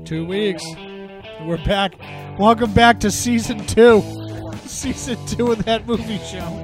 2 weeks. We're back. Welcome back to season 2. Season 2 of that movie show.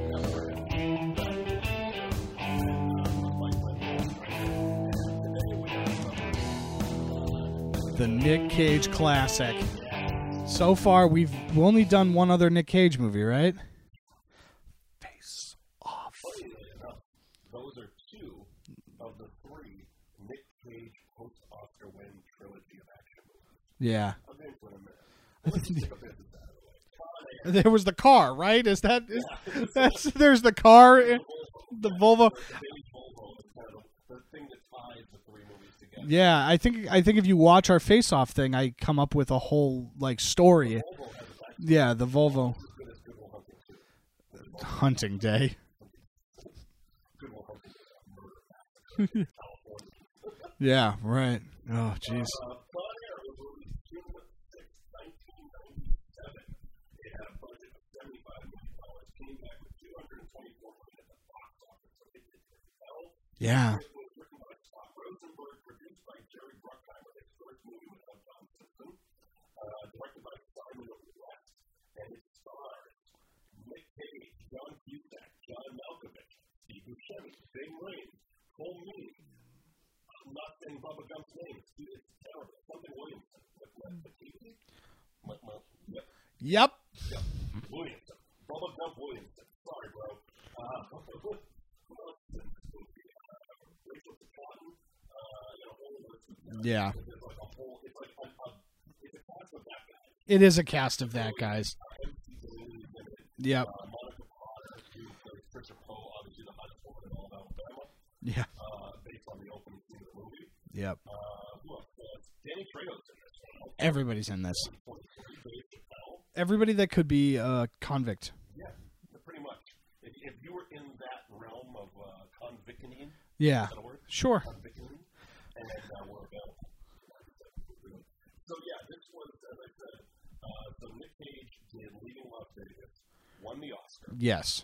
The Nick Cage classic. So far, we've only done one other Nick Cage movie, right? Face Off. Those are 2 of the 3 Nick Cage post-Oscar win trilogy of action movies. Yeah. I'll get into it in a minute. There was the car, right? Is that? That's there's the car, the Volvo. The thing that ties the 3 movies together. Yeah, I think if you watch our Face Off thing, I come up with a whole like story. Yeah, the Volvo. Hunting Day. Yeah, right. Oh, jeez. Yeah. Directed by Simon of the West, and it stars Nick Cage, John Cusack, John Malkovich, Steve Buscemi, Bing Rames, Cole Meany. I'm not saying Bubba Gump's name. It's terrible. Something Williamson. Yep. Williamson. Bubba Gump Williamson. Sorry, bro. Rachel Cotton. Yeah. It's like a whole. It's like it's a cast of that guy. It is a cast of that, guys. Yep. Monica Potter, who plays Trisha Poe, obviously the hottest woman in all of Alabama. Yeah. Based on the opening scene of the movie. Yep. Who else? Danny Trejo's in this one. Everybody's in this. Everybody that could be a convict. Yeah, pretty much. If you were in that realm of convicting, Yeah. Sure. Convicting, and we're available. So yeah, this was, as I said, so Nick Cage did Leaving Las Vegas, won the Oscar. Yes.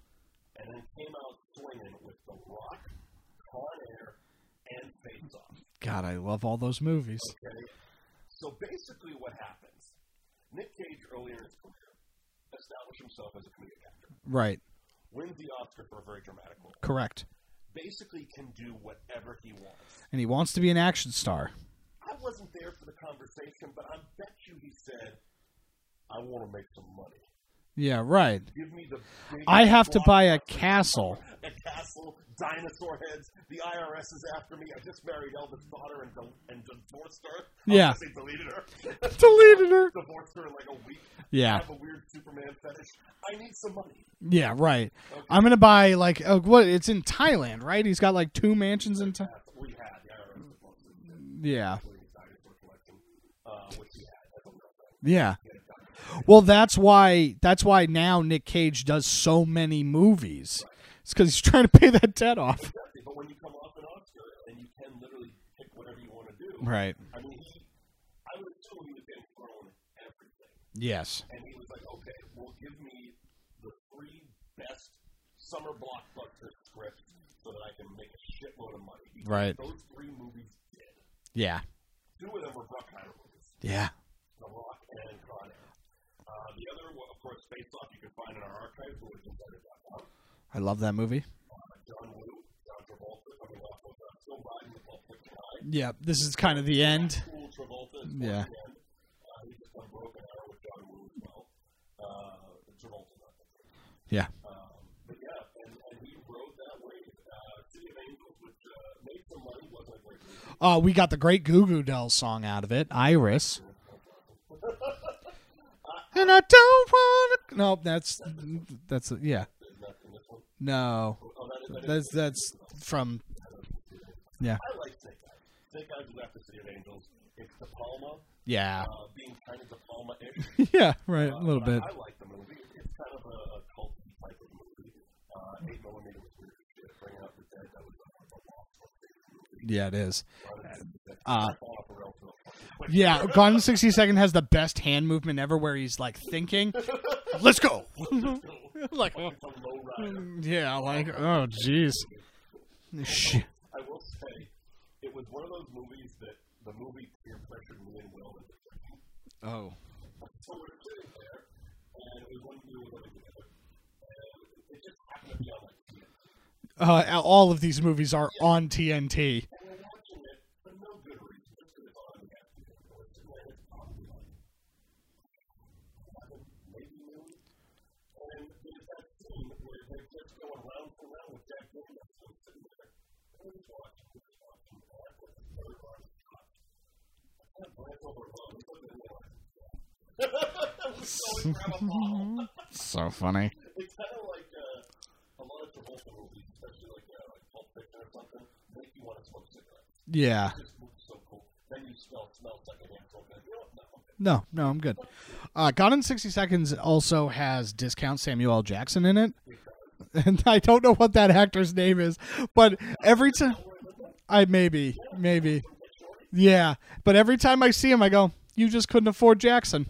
And then came out swinging with The Rock, Con Air, and Face Off. God, I love all those movies. Okay? So basically what happens, Nick Cage earlier in his career established himself as a comedic actor. Right. Wins the Oscar for a very dramatic role. Correct. Basically can do whatever he wants. And he wants to be an action star. I wasn't there for the conversation, but I bet you he said, I want to make some money. Yeah, right. Give me the big I have to buy a castle. A castle, dinosaur heads. The IRS is after me. I just married Elvis' daughter and divorced her. Yeah. They deleted her. Deleted her. Divorced her in like a week. Yeah. I have a weird Superman fetish. I need some money. Yeah, right. Okay. I'm going to buy like, what? It's in Thailand, right? He's got like 2 mansions in Thailand. We had the IRS was mostly Yeah. dinosaur collection, which he had. That's a real thing. Yeah. Well, that's why now Nick Cage does so many movies. It's because he's trying to pay that debt off. Exactly, but when you come off an Oscar and you can literally pick whatever you want to do, Right. I mean, I would assume he was getting thrown everything. Yes. And he was like, okay, well, give me the 3 best summer blockbuster scripts so that I can make a shitload of money. Because Right. those 3 movies did. Yeah. 2 of them were Bruckheimer movies. Yeah. The Rock and Con Air. The other, well, of course, Face Off, you can find in our archives, wholesinsider.com. I love that movie. John Woo, John Travolta, coming off of Still Riding the Pulp Fiction High. Yeah, this is kind of the end. Cool Travolta. Yeah. He just won Broken Arrow with John Woo as well. Travolta, not that. Yeah. But yeah, and he rode that wave. City of Angels, which made some money, wasn't a great movie. We got the great Goo Goo Dolls song out of it, Iris. And I don't want to. No, that's yeah. No, that's from. Yeah. I like Snake Eyes. Snake Eyes is after City of Angels. It's De Palma. Yeah. Being kind of De Palma-ish. Yeah. Right. A little bit. I like the movie. It's kind of a cult type of movie. 8mm was weird shit. Bringing Up the Dead. That was a movie. Yeah, it is. Yeah, Gone in 60 Seconds has the best hand movement ever where he's like thinking, let's go. Like, oh. Yeah, like, oh, jeez. Shit. I will say, it was one of those movies that the movie peer pressured Oh. So we're sitting there, and it was when we were living together, and it just happened to be on like TNT. All of these movies are on TNT. And we're watching it for no good reason, just because it's on the TNT. So we're sitting there, it's probably like 11, maybe noon. And there's that scene where they're just going round and round with Jack Nicholson. So we're sitting there, and we're just watching, and I put the third on the shot. I kind of glance over at Ron, and look at me like, So funny. it's kind of like a lot of Travolta movies, especially like Pulp Fiction or something, make you want to smoke cigarettes. Yeah. This movie's so cool. Then you smell secondhand smoke. You know what? No, I'm good. Gone in 60 Seconds also has discount Samuel L. Jackson in it. And I don't know what that actor's name is, but every time maybe. Yeah, but every time I see him I go, you just couldn't afford Jackson.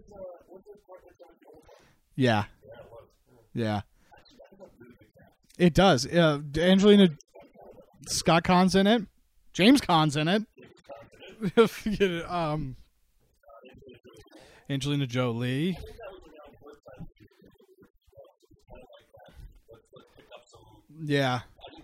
Yeah. Yeah. It does. Angelina Scott Caan's in it. James Caan's in it. Angelina Jolie. Yeah.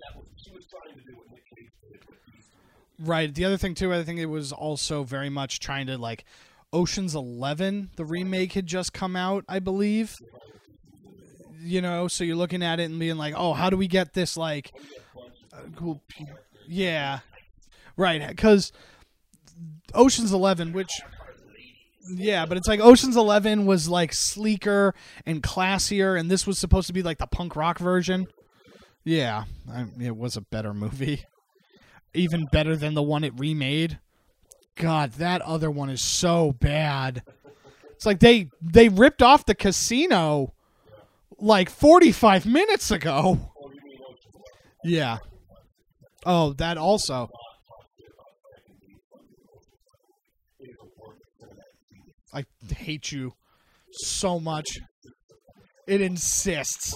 Right. The other thing too, I think it was also very much trying to like Ocean's 11, the remake had just come out, I believe. You know, so you're looking at it and being like, "Oh, how do we get this like cool?" Yeah. Right, cuz Ocean's 11, which yeah, but it's like Ocean's 11 was like sleeker and classier, and this was supposed to be like the punk rock version. Yeah, it was a better movie. Even better than the one it remade. God, that other one is so bad. It's like they ripped off the casino like 45 minutes ago. Yeah. Oh, that also. I hate you so much. It insists.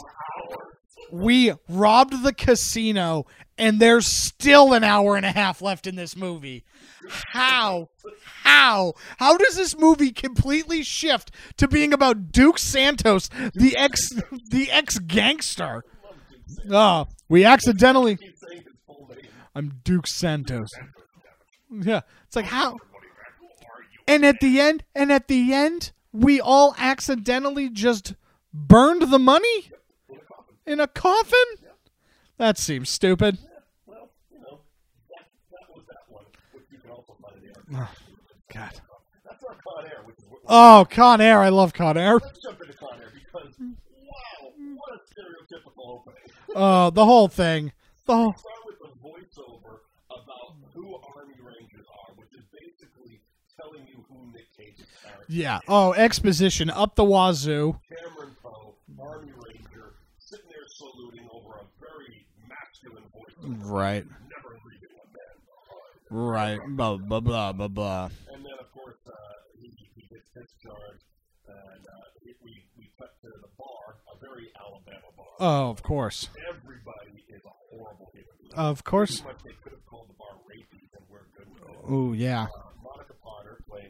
We robbed the casino, and there's still an hour and a half left in this movie. How? How does this movie completely shift to being about Duke Santos, the ex gangster? Oh, we accidentally. I'm Duke Santos. Yeah, it's like how? And at the end, we all accidentally just burned the money in a coffin? That seems stupid. Well, you know, that was that one, which you can also find in Oh, God. That's our Con Air, which is what Oh, Con Air. I love Con Air. let's jump into Con Air because, wow, what a stereotypical opening. Oh, the whole thing. The whole... Start with the voiceover about who Army Rangers are, which is basically telling you who Nick Cage's character is. Yeah. Oh, exposition up the wazoo. Cameron Poe, Army Ranger, sitting there saluting over a very masculine voice. Right. Never agreed to a man. Right. Blah, blah, blah, blah, blah. And then, of course, he gets discharged, and we cut to the bar, a very Alabama bar. Oh, of course. Everybody is a horrible human being. Of course. Pretty much they could have called the bar rapies, and we're good with it. Oh, yeah. Monica Potter playing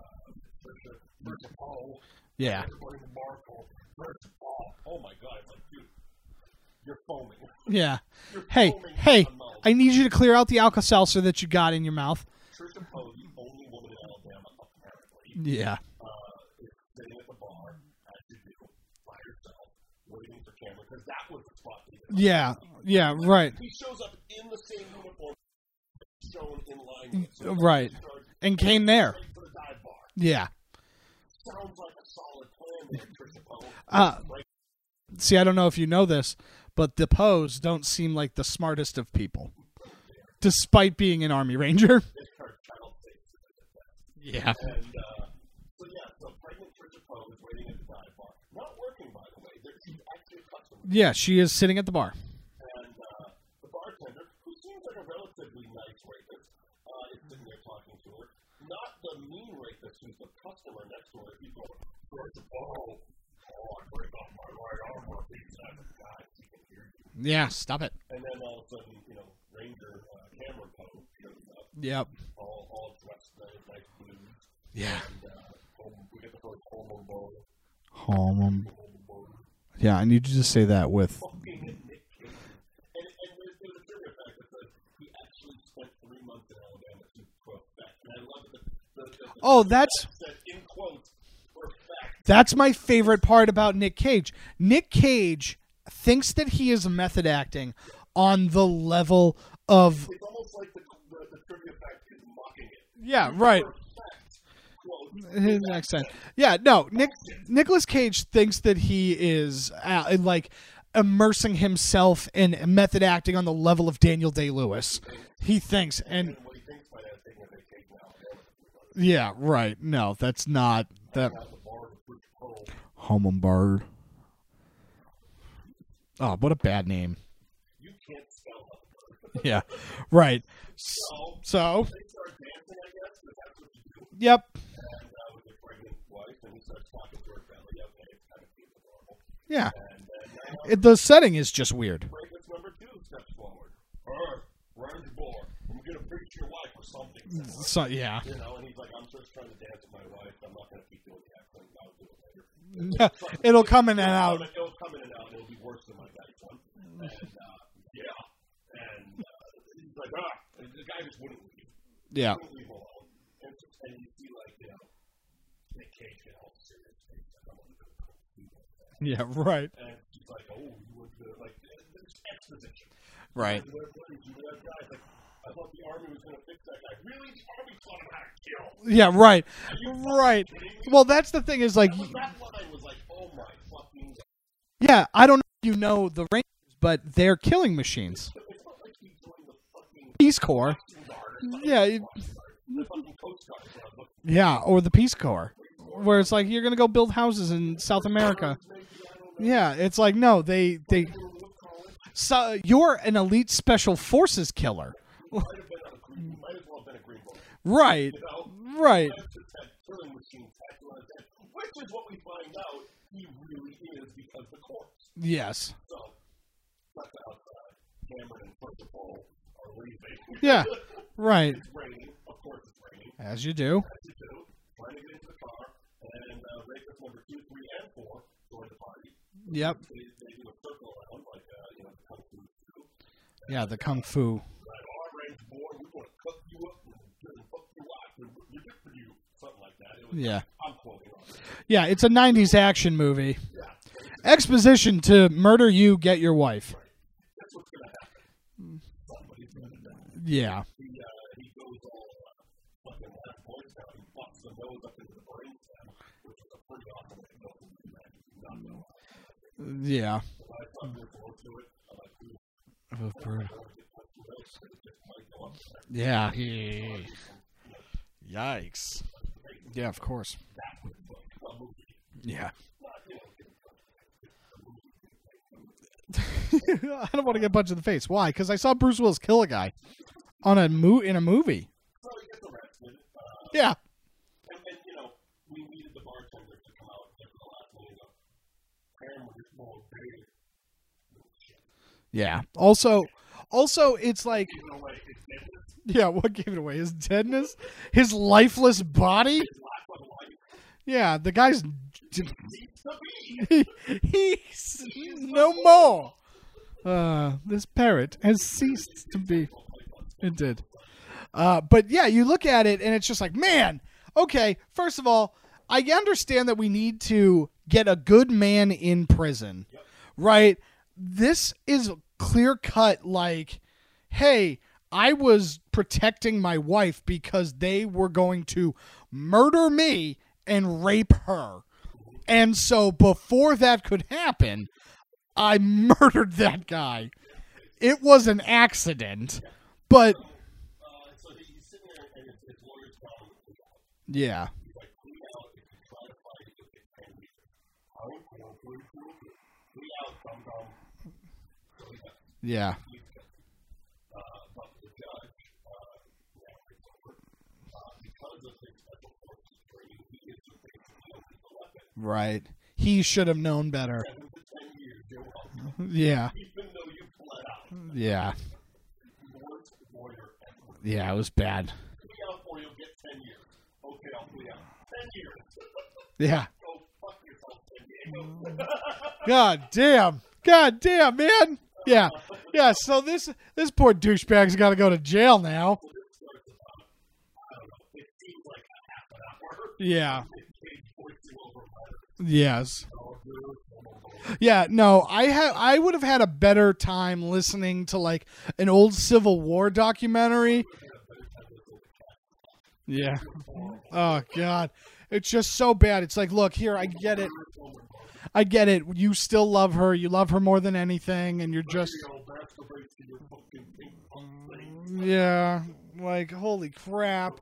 Trisha Poe. Yeah. Everybody in the bar called Trisha Poe. Oh, my God. Like, dude, you're foaming. Yeah. You're Hey, foaming hey, at the mouth. I need you to clear out the Alka-Seltzer that you got in your mouth. Trisha Poe, the only woman in Alabama, apparently. Yeah. Is sitting at the bar, as you do, by herself, waiting for Cameron, because that was the spot. Yeah. Yeah, right. He shows up in the same uniform shown in line with. So Right. And came there. Straight to the dive bar. Yeah. Sounds like a solid plan there, Trisha Poe. Right. See, I don't know if you know this, but the Poes don't seem like the smartest of people, despite being an Army Ranger. It's her child face. Yeah. And, so pregnant Trisha Poe is waiting at the dive bar. Not working, by the way. She's actually a customer. Yeah, she is sitting at the bar. And the bartender, who seems like a relatively nice rapist, is sitting there talking to her. Not the mean rapist who's the customer next to her. He's going, Trisha Poe, I break off my right arm or these guys, he can hear you. Yeah, stop it. And then all of a sudden, Ranger Cameron Poe shows up. Yep. All dressed in nice blues. Yeah. And Holm. Yeah, I need you to say that with. Fucking Nick Cage. And there's a trivia fact that says he actually spent 3 months in Alabama to perfect. And I love it. Oh, that's. Said in quotes, perfect. That's my favorite part about Nick Cage. Nick Cage thinks that he is method acting on the level of. It's almost like the trivia fact is mocking it. Yeah, right. His accent. Yeah, no. Nicolas Cage thinks that he is like immersing himself in method acting on the level of Daniel Day-Lewis. He thinks, and yeah, right. No, that's not that. Hummingbird. Oh, what a bad name. You can't spell Yeah, right. So. they start dancing, I guess, because that's what you do. Yep. And with their pregnant wife, and he starts talking to her belly. Okay, it's kind of cute and normal. Yeah. And then The setting is just weird. Fragrance number 2 steps forward. Round your board. I'm gonna preach your wife or something. So yeah. You know, and he's like, I'm just trying to dance with my wife. I'm not gonna keep doing the accent. I'll do it later. It'll come in and out. It'll come in and out. It'll be worse than my guy's one. And yeah, and he's like, and the guy just wouldn't leave. Yeah. Wouldn't leave alone. And you see, like, you know, Nick Cage get all serious. He's like, I'm gonna go do that. Yeah, right. And he's like, oh, you would like there's exposition. Right. And they're buddies, you know, that guy's like, I thought the army was gonna fix that guy. Really, the army taught him how to kill. Yeah, right. Right. Well, that's the thing is like, That line was like, oh my fucking God. yeah, I don't know if you know the Rangers, but they're killing machines. It's not like he's doing the fucking Peace Corps. Yeah. the fucking Coast Guard. Yeah, or the Peace Corps, where it's like you're gonna go build houses in South America. Yeah, it's like no, they. So you're an elite special forces killer. Might as well have been a green book. Right. You know? Right. Just had killing machine tattooed on his head, which is what we find out he really is because the corpse. Yes. So, that's outside. Cameron and Principal are leaving. Yeah. Right. It's raining. Of course it's raining. As you do. As you do. Trying to get into the car. And rapist number 2, 3, and 4 join the party. Yep. They do a circle around, like, you know, Kung Fu do. Yeah, the Kung Fu. Like, orange boy, we're going to cut you up and fuck you up. We're good for you. Something like that. It was, Yeah. I'm quoting on it. Yeah, it's a 90s action movie. Yeah. Exposition to murder you, get your wife. That's what's going to happen. Somebody's going to die. Yeah. He goes all fucking last voice down and busts the nose up into the brainstem, which is a pretty awesome way to go from the man. Not know. Yeah. I thought there was more to it. I like to Yeah. Yikes. Yeah, of course. Yeah. I don't want to get punched in the face. Why? Because I saw Bruce Willis kill a guy on in a movie. So he gets arrested. Yeah. And you know, we needed the bartender to come out and the last name up. Cameron was more big. Yeah. Also, it's like, yeah, what gave it away? His deadness? His lifeless body? Yeah, the guy's, he's no more. This parrot has ceased to be. It did. But yeah, you look at it and it's just like, man, okay, first of all, I understand that we need to get a good man in prison, right? This is clear cut like, hey, I was protecting my wife because they were going to murder me and rape her. And so before that could happen, I murdered that guy. It was an accident, but So he's sitting there and his lawyer's telling him, yeah. he's like, plead out if you try to fight it, you'll get 10 years. I don't know, plead out, dum-dum. So he got Yeah. but the judge, because of his special forces training, he is basically a lethal weapon. Right. He should have known better. 7 to 10 years, you're welcome. Yeah. Even though you bled out. Yeah. Worst lawyer ever. Yeah, it was bad. Plea out or you'll get 10 years. Okay, I'll plea out. 10 years. Yeah. Go fuck yourself 10 years. God damn, man. Yeah. So this poor douchebag's got to go to jail now. It seems like a half an hour. Yeah. Cage voicing over letters. Yes. Yeah, no, I would have had a better time listening to like an old Civil War documentary. Yeah. Oh God. It's just so bad. It's like, look, here, I get it. You still love her. You love her more than anything, and you're just yeah, like holy crap.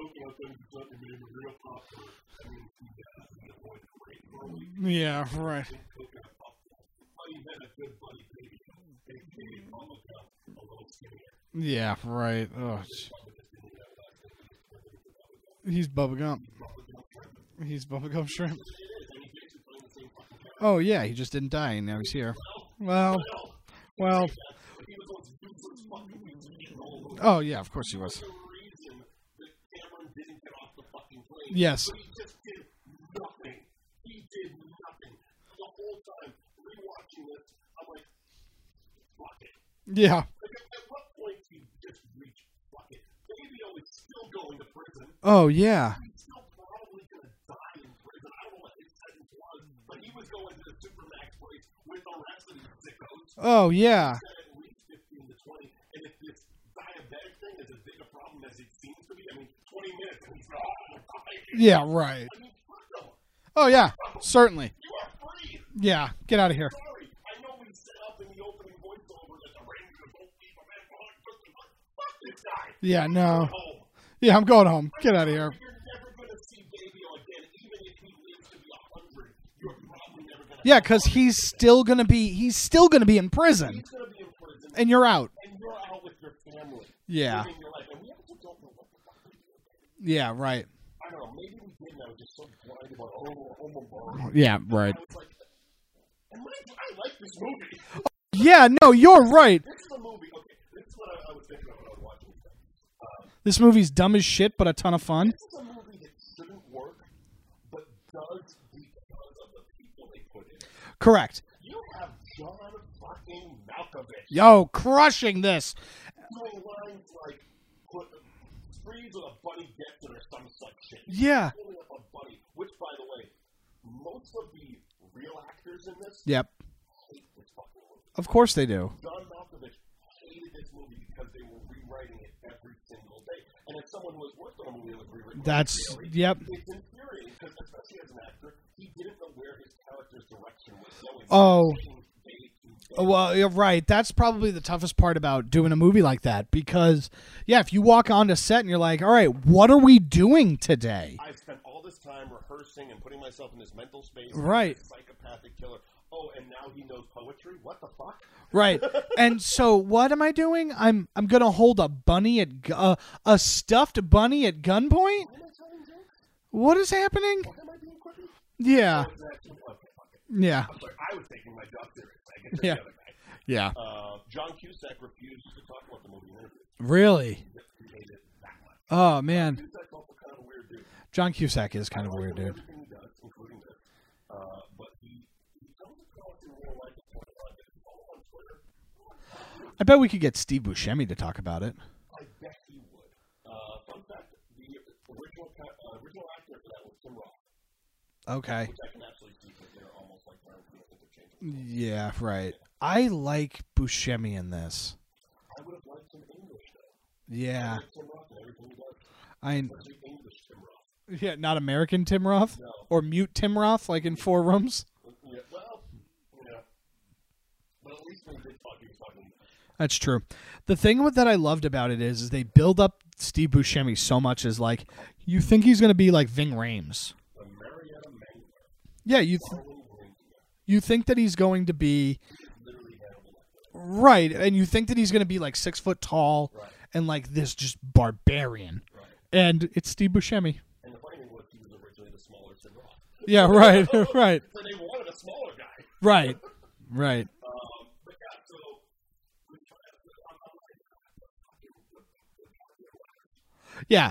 Yeah, right. Yeah, right. Oh, he's bubblegum. He's bubblegum shrimp. Oh yeah, he just didn't die, and now he's here. Well. Oh yeah, of course he was. Yes. Yeah. Oh yeah. Oh yeah. Yeah, right. Oh yeah, certainly. Yeah, get out of here. Yeah, no. Yeah, I'm going home. Get out of here. Yeah, because he's still gonna be in prison, and you're out. Yeah. Yeah, right. Yeah, right. I like this movie. Yeah, no, you're right. This is a movie. Okay, this is what I was thinking of when I was watching it. This movie's dumb as shit, but a ton of fun. This is a movie that shouldn't work, but does because of the people they put in. Correct. You have John fucking Malkovich. Yo, crushing this. Doing lines like, freeze with a bunny gets it or some such shit. Yeah. Pulling up a bunny, which, by the way, most of the real actors in this Yep. hate this fucking movie. Of course they do. John Malkovich hated this movie because they were rewriting it every single day. And if someone was worked on a movie that was rewritten daily, yep. it's infuriating because, especially as an actor, he didn't know where his character's direction was going. Oh. Well, you're right. That's probably the toughest part about doing a movie like that because, yeah, if you walk onto set and you're like, all right, what are we doing today? I've spent all this time rehearsing and putting myself in this mental space. Right. Psychopathic killer. Oh, and now he knows poetry? What the fuck? Right. And so what am I doing? I'm going to hold a bunny at a stuffed bunny at gunpoint? What is happening? Am I being quippy? Yeah. Yeah. Yeah. I'm sorry, I was taking my job serious. I get Yeah. the other guy. Yeah. John Cusack refused to talk about the movie in interviews. Really? He hated it that much. Oh, man. Cusack's also kind of a weird dude. John Cusack is kind of a weird dude. Everything he does, including this. But he comes across in real life as one of the follow on Twitter. I bet we could get Steve Buscemi to talk about it. I bet he would. Fun fact, the original actor for that was Tim Roth. Okay. Which I can absolutely see because they're almost like interchangeable. Yeah, right. I like Buscemi in this. I would have liked some English though. Yeah. Tim Roth and everything he does. I English Tim Roth. Yeah, not American Tim Roth? No. Or mute Tim Roth, like in Four Rooms? Yeah, well, yeah. But at least when he did talk, he was talking. That's true. The thing that I loved about it is they build up Steve Buscemi so much as like, you think he's going to be like Ving Rhames. Marietta Mangler. Yeah, you think that he's going to be right, and you think that he's going to be like 6 foot tall and like this just barbarian, and it's Steve Buscemi. And the funny thing was, he was originally the smaller Tim Roth. Yeah, right, right, So they wanted a smaller guy. right, right. But yeah, so Yeah.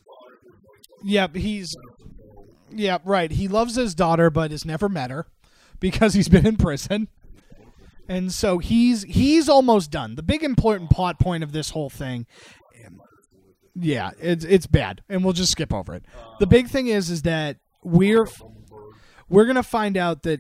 Yep, right. He loves his daughter, but has never met her. because he's been in prison. And so he's almost done. The big important plot point of this whole thing, yeah, it's bad, and we'll just skip over it. The big thing is that we're gonna find out that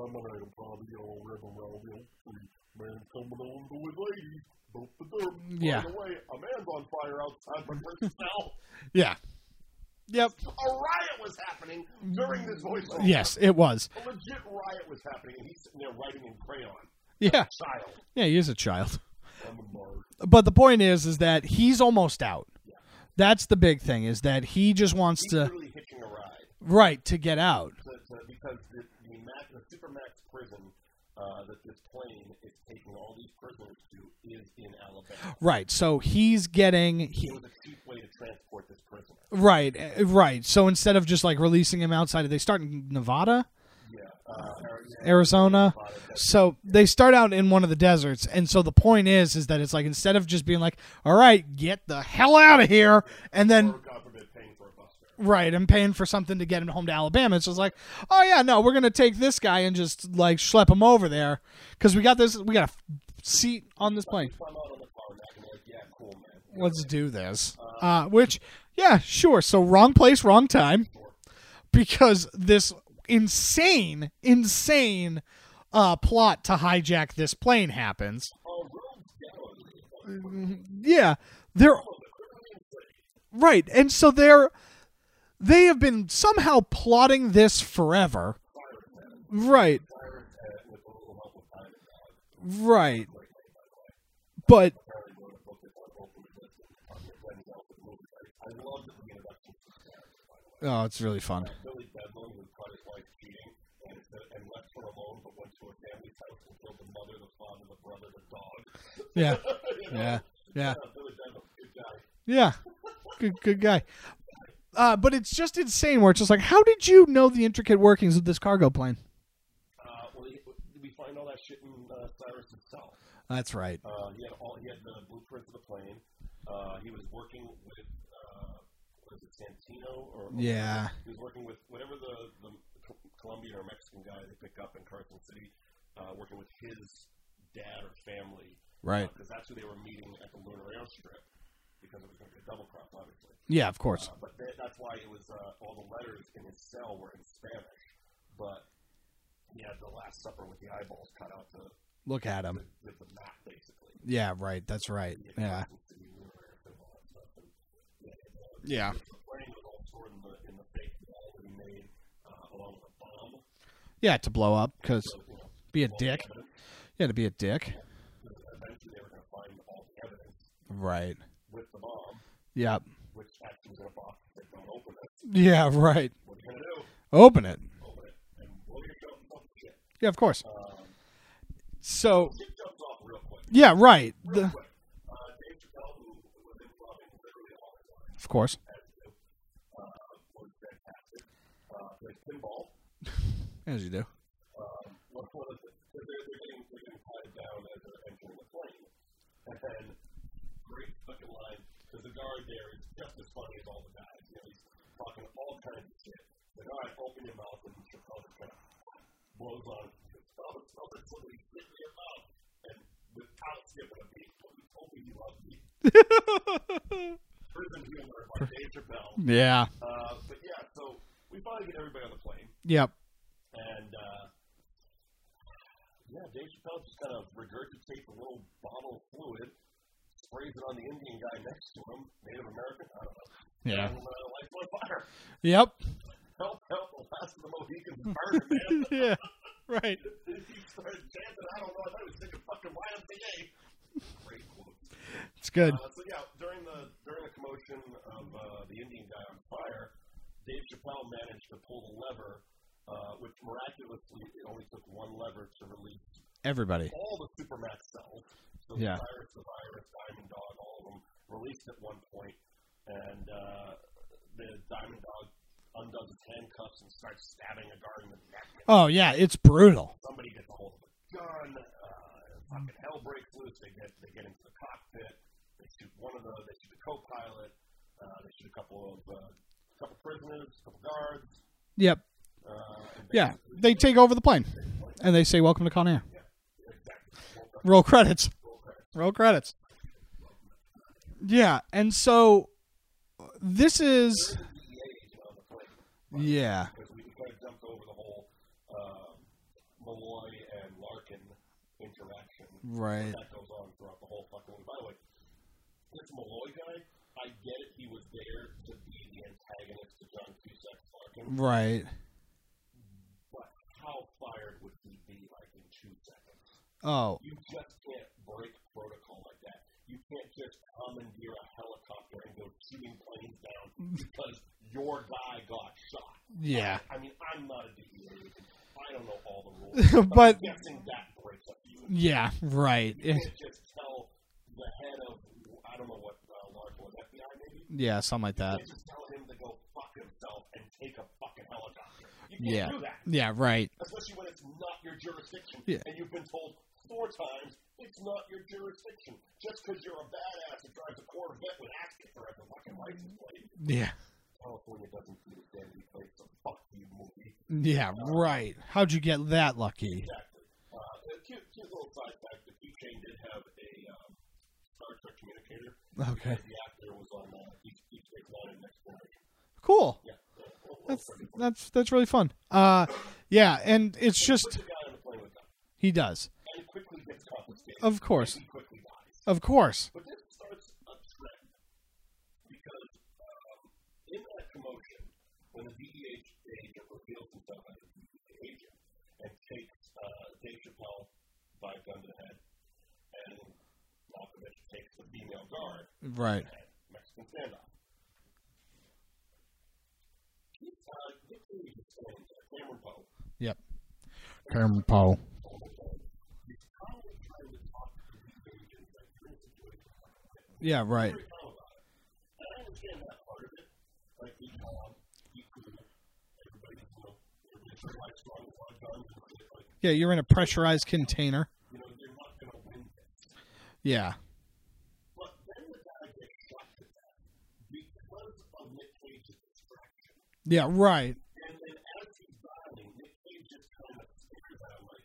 yeah. By the way, a man's on fire outside my place now. Yeah. Yep. A riot was happening during this voiceover. Yes, it was. A legit riot was happening, and he's sitting there writing in crayon. Yeah. Child. Yeah, he is a child. I'm a mark. But the point is that he's almost out. Yeah. That's the big thing, is that he just wants he's to... really hitching a ride. Right, to get out. Because the Supermax prison that this plane is taking all these prisoners to is in Alabama. Right, so he's getting... It was a cheap way to transport this prisoner. Right. So instead of just like releasing him outside, they start in Nevada? Yeah. Arizona. So they start out in one of the deserts, and so the point is that it's like instead of just being like, all right, get the hell out of here, and then right, and paying for something to get him home to Alabama, it's just like, oh yeah, no, we're gonna take this guy and just like schlep him over there because we got a seat on this plane. Let's do this. Which, yeah, sure. So wrong place, wrong time, because this insane plot to hijack this plane happens. Yeah, they're right, and so they have been somehow plotting this forever. Right. But oh, it's really fun. Yeah. Good guy. But it's just insane where it's just like, how did you know the intricate workings of this cargo plane? We find all that shit in Cyrus himself. That's right. He had the blueprints of the plane. He was working with was it Santino or yeah. He was working with whatever the Colombian or Mexican guy they pick up in Carson City, working with his dad or family. Right. Because that's who they were meeting at the Lunar Airstrip. Because it was going to be a double cross, obviously. Yeah, of course. But that's why it was all the letters in his cell were in Spanish. But he had the Last Supper with the eyeballs cut out to look at him. With the map, basically. Yeah, right. That's right. Yeah. Yeah. The plane was all stored in the fake wall that he made along with a bomb. Yeah, to blow up because be a dick. Yeah, to be a dick. Eventually, they were going to find all the evidence. Right. With the bomb. Yep. Which actually was in a box that don't open it. Yeah, right. What are you going to do? Open it. And blow yourself up the shit. Yeah, of course. So. Shit jumps off real quick. Yeah, right. Real quick. Dave Chappelle, who was improvising literally all the time. Of course. Was fantastic. Played pinball. As you do. They're getting tied down as they're entering the plane. And then, great fucking line, because the guard there is just as funny as all the guys. You know, he's talking all kinds of shit. Like, all right, open your mouth, and Chappelle just kind of blows on it. It smells like somebody spit in your mouth. And without skipping a beat, he told me he loved me. Prison humor by Dave Chappelle. Yeah. But yeah, so we finally get everybody on the plane. Yep. And, yeah, Dave Chappelle just kind of regurgitates a little bottle of fluid, sprays it on the Indian guy next to him, Native American, I don't know. Yeah. And lights on fire. Yep. Help, the last of the Mohicans is murdered, man. Yeah, right. He started chanting, I don't know, I thought he was thinking fucking YMCA. Great quote. It's good. So yeah, during the commotion of the Indian guy on fire, Dave Chappelle managed to pull the lever, which miraculously it only took one lever to release everybody. All the Supermax cells. So yeah. Cyrus, the Virus, Diamond Dog, all of them released at one point, and the Diamond Dog undoes his handcuffs and starts stabbing a guard in the neck. Oh yeah, it's brutal. Somebody gets a hold of a gun. Fucking hell breaks loose. They get into the cockpit. They shoot they shoot the co-pilot. They shoot a couple prisoners, a couple guards. Yep. Yeah, they take over the plane, and they say, "Welcome to Con Air." Roll credits. Roll credits. Yeah, and so this is. Yeah. Because we kind of jumped over the whole Malloy and Larkin interaction. Right. That goes on throughout the whole fucking movie. By the way, this Malloy guy, I get it. He was there to be the antagonist to John Cusack's Larkin. Right. But how fired would he be like in 2 seconds? Oh. You just can't break protocol like that. You can't just commandeer a helicopter and go shooting planes down because your guy got shot. Yeah. I mean, I'm not a DEA agent. I don't know all the rules. But I'm guessing that breaks up you. yeah, right. You can't just tell the head of, I don't know what Larkin was, FBI maybe? Yeah, something like that. You can't just tell him to go fuck himself and take a fucking helicopter. You Yeah. can't do that. Yeah, right. Especially when it's not your jurisdiction. Yeah. And you've been told 4 times it's not your jurisdiction. Just because you're a badass that drives a Corvette with ass kicker as a fucking license plate. Yeah. California doesn't do the dandy plate, so fuck you, movie. Yeah, right. How'd you get that lucky? Exactly. A cute little side fact that Keychain did have a Star Trek communicator. Okay. The actor was on Deep Space Nine and Next Generation. Cool. Yeah. That's really fun. Yeah, and it's just Puts the guy on the plane with a gun. he does. And quickly gets confiscated. Of course. And he quickly dies. Of course. But this starts a trend because in that commotion, when the DEA agent reveals himself as a DEA agent and takes Dave Chappelle by a gun to the head, and Malkovich takes the female guard Right. to the head, Mexican standoff. Nick Cage is saying Cameron Poe. Yep. Cameron Poe. He's probably trying to talk to these agents like during a situation like that. Yeah, right. Very calm about it. And I understand that part of it. Like, be calm, be cool. Everybody's very like strong with our guns and shit. Like, Yeah, you're in a pressurized container. you're not going to win this. Yeah. But then the guy gets shot to death because of Nick Cage's distraction. Yeah, right. And then as he's dying, Nick Cage just kind of stares at him like,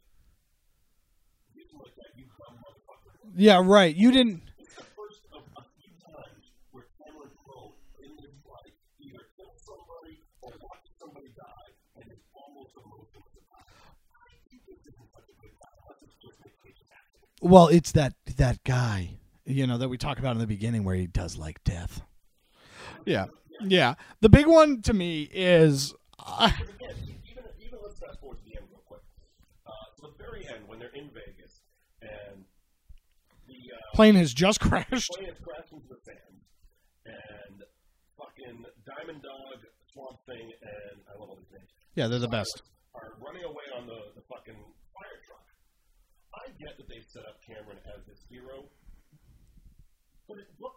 you like that, you dumb motherfucker. Yeah, right. You didn't. It's the first of a few times where Cameron Poe in his life either killed somebody or watched somebody die and is almost emotionless about it. I think this isn't such a good guy unless it's just Nick Cage's acting. Well, it's that guy, that we talk about in the beginning where he does like death. Yeah. Yeah. The big one to me is But again, even let's fast forward to the end real quick. To the very end when they're in Vegas and the plane has just crashed. plane is crashing to the sand and fucking Diamond Dog, Swamp Thing, and I love all these names. Yeah, they're the best. Are running away on the fucking fire truck. I get that they've set up Cameron as this hero, but at what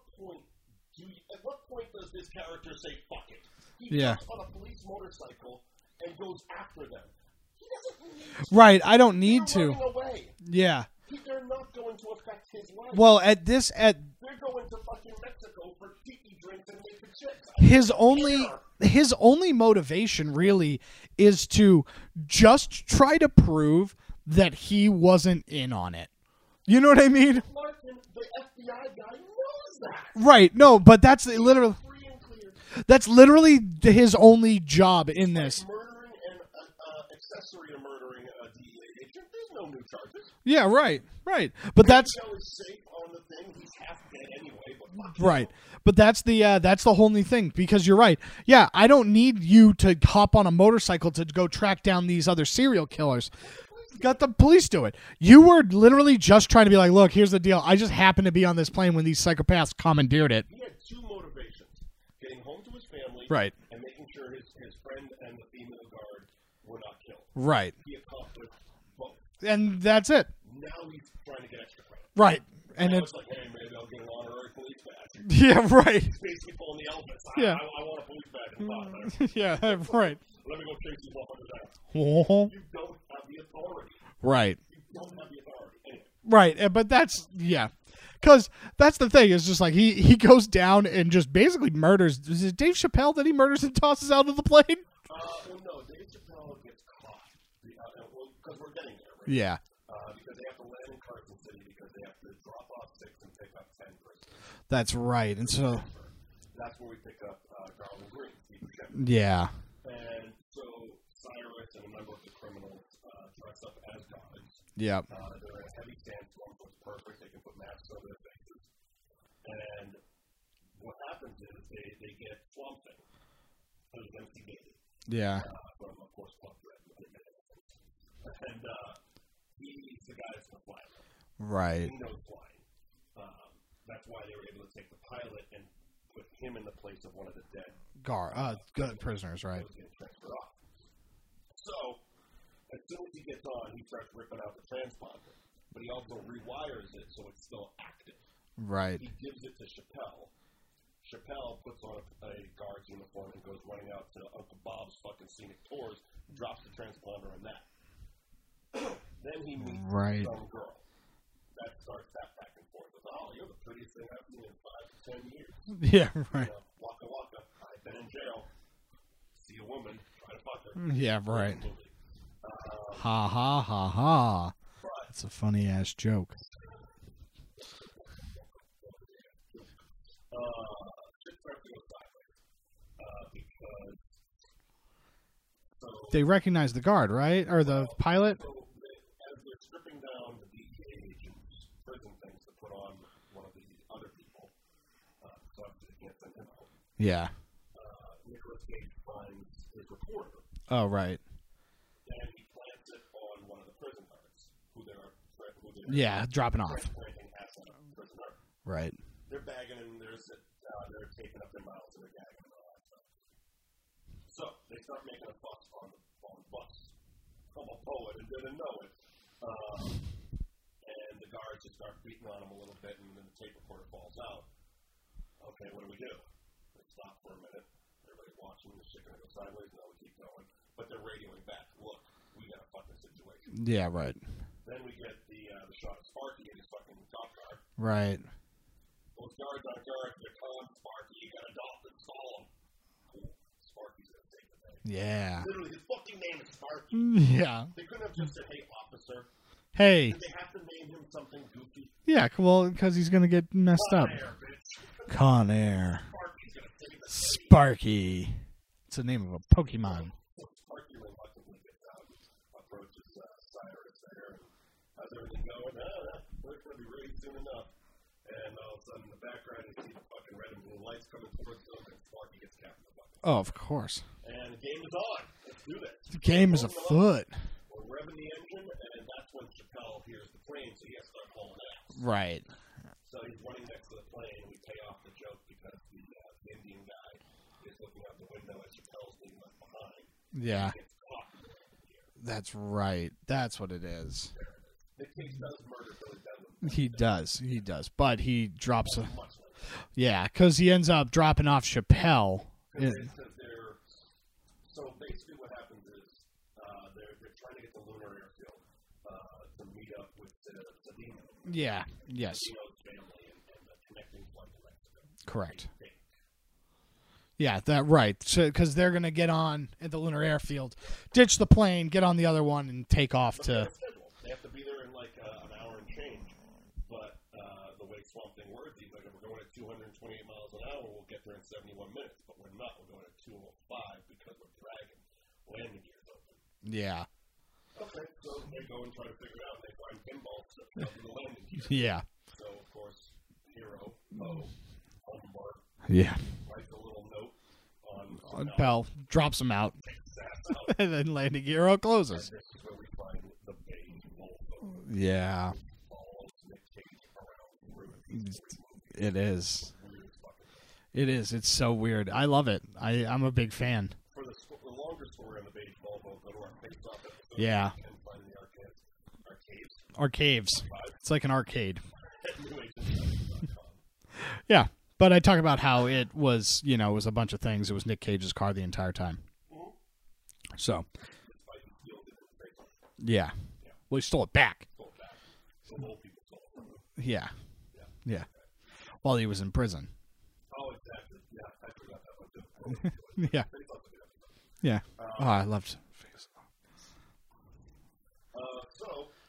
point does this character say fuck it? He Yeah. jumps on a police motorcycle and goes after them. He doesn't need to. Right, I don't need They're to. running away. Yeah. They're not going to affect his life. Well, They're going to fucking Mexico for tiki drinks and naked chicks. his only motivation really is to just try to prove that he wasn't in on it. You know what I mean? Larkin, the FBI guy, knows that. Right. No, but that's literally Free and clear. that's literally his only job in this. Murdering and accessory to murdering a DEA agent, there's no new charges. Yeah, right. Right. But that's Joe is safe on the thing. He's half dead anyway, but fuck right. But that's the whole new thing, because you're right. Yeah, I don't need you to hop on a motorcycle to go track down these other serial killers. Got the police do it. You were literally just trying to be like, look, here's the deal. I just happened to be on this plane when these psychopaths commandeered it. He had 2 motivations: getting home to his family, Right. and making sure his friend and the female guard were not killed. Right. He accomplished both. And that's it. Now he's trying to get extra credit. Right. And Now it's it's like, hey, maybe I'll get an honorary police badge. yeah, right. He's basically pulling the Elvis. Yeah. I want a police badge. I'm not. Yeah, right. Let me go chase these motherfuckers out. Oh, You don't have the authority. right. You don't have the authority. Anyway. Right. But that's because that's the thing. Is just like he goes down and just basically murders. Is it Dave Chappelle that he murders and tosses out of the plane? Well, no, Dave Chappelle Yeah. Because they have to land in Carson City because they have to drop off 6 and pick up 10 prisoners. That's right. And so, That's where we pick up Garland Green, Steve Buscemi. yeah. And so Cyrus and a number of the criminals dress up as guards. Yep. They're in a heavy sandstorm, so it's perfect. They can put masks over their faces. And what happens is they get Swamp Thing. There's MC Bailey. Yeah. From, of course, Club Red. And he's the guy that's going to fly them. Right. He knows flying. That's why they were able to take the pilot and put him in the place of one of the dead Good prisoners, right? getting transferred off. So, as soon as he gets on, he starts ripping out the transponder. But he also rewires it so it's still active. Right. He gives it to Chappelle. Chappelle puts on a guard's uniform and goes running out to Uncle Bob's fucking scenic tours, drops the transponder on that. Then he meets some girl. That starts that back and forth. Oh, you're the prettiest thing I've seen in 5 to 10 years. Yeah, right. Waka waka. I've been in jail. See a woman, try to fuck her. Yeah, right. Ha ha ha ha. That's a funny ass joke. Shit starts to go sideways. Because They recognize the guard, right? Or the pilot? So as they're stripping down the DEA agents' prison things to put on one of the other people, so obviously they can't send him out. Yeah. Nicolas Cage finds his recorder, Oh, right. and he plants it on one of the prison guards, who they're Yeah, dropping off. transplanting as a prisoner. Right. They're bagging him, they're taping up their mouths, and they're gagging him and all that stuff. So they start making a fuss on the bus. I'm a poet and didn't know it. And the guards just start beating on him a little bit, and then the tape recorder falls out. Okay, what do we do? They stop for a minute. Everybody's watching. The shit gonna go sideways. No, we keep going. But they're radioing back. Look, we got a fucking situation. Yeah, right. Then we get the shot of Sparky in his fucking cop car. Right. Those guards on guard, they're calling Sparky. You got a dolphin, call him. Cool. Sparky's gonna take the thing. Yeah. Literally, his fucking name is Sparky. Yeah. They couldn't have just said, "Hey, officer." Hey. Did they have to name him something goofy? Yeah, well, because he's going to get messed up. Air, bitch. Con Air. Sparky's gonna take the Sparky. It's the name of a Pokemon. Sparky reluctantly gets out, approaches Cyrus there, and how's everything going? We're going to be ready soon enough. And all of a sudden, in the background, you see the fucking red and blue lights coming towards them, and Sparky gets capped in the bucket. Oh, of course. And the game is on. Let's do this. The game is afoot. We're revving the engine, and that's when Chappelle hears the plane, so he has to start hauling ass. Right. So he's running next to the plane, and we pay off the joke because the Indian guy is looking out the window as Chappelle's being left behind. Yeah. He gets caught in the air. That's right. That's what it is. Nick Cage does murder Billy Bedlam. He does. He does. But he drops a... Much later. Yeah, because he ends up dropping off Chappelle. So basically what happens is they're trying to get the lunar airfield to meet up with Zadino. Yeah. Yes. Zadino's family and the connecting flight to Mexico. Correct. Yeah, that right. So because they're gonna get on at the lunar airfield, ditch the plane, get on the other one, and take off to. They have to be there in like an hour and change. But the way Swamp Thing works, he's like, if we're going at 228 miles an hour, we'll get there in 71 minutes. But we're not. We're going at 205 because we're dragging landing gears open. Yeah. Okay, so they go and try to figure it out, and they find pinball stuff in the landing gear. Yeah. So, of course, Hero, Humbar, Yeah. writes a little note On Pell drops him out, takes his ass out, and then landing gear closes. and this is where we find the beige Volvo. Yeah. Follows Nick Cage around the room. It is. Weird as fucking It is. It's so weird. I love it. I'm a big fan. For the longer story on the beige Volvo, go to our face-off episode. Yeah. You can find the arcades. Arcaves. It's like an arcade. Newagents.com. Yeah. But I talk about how it was, it was a bunch of things. It was Nick Cage's car the entire time. So, yeah. Well, he stole it back. Yeah. Yeah. While he was in prison. Oh, exactly. Yeah, I forgot that one too. Yeah. Yeah. Oh, I loved. So,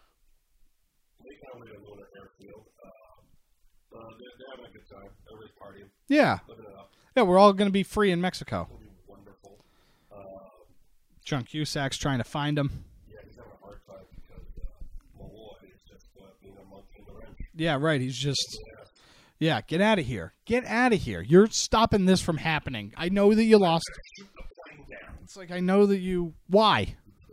finally at Lunar Airfield. They're having a good time. Everybody's partying. Yeah. Living it up. Yeah, we're all going to be free in Mexico. It'll be wonderful. John Cusack's trying to find him. Yeah, he's having a hard time because Malloy is just being a monkey in the wrench. Yeah, right. He's just... Yeah, get out of here. Get out of here. You're stopping this from happening. I know that you lost. Shoot the plane down. It's like, I know that you... Why?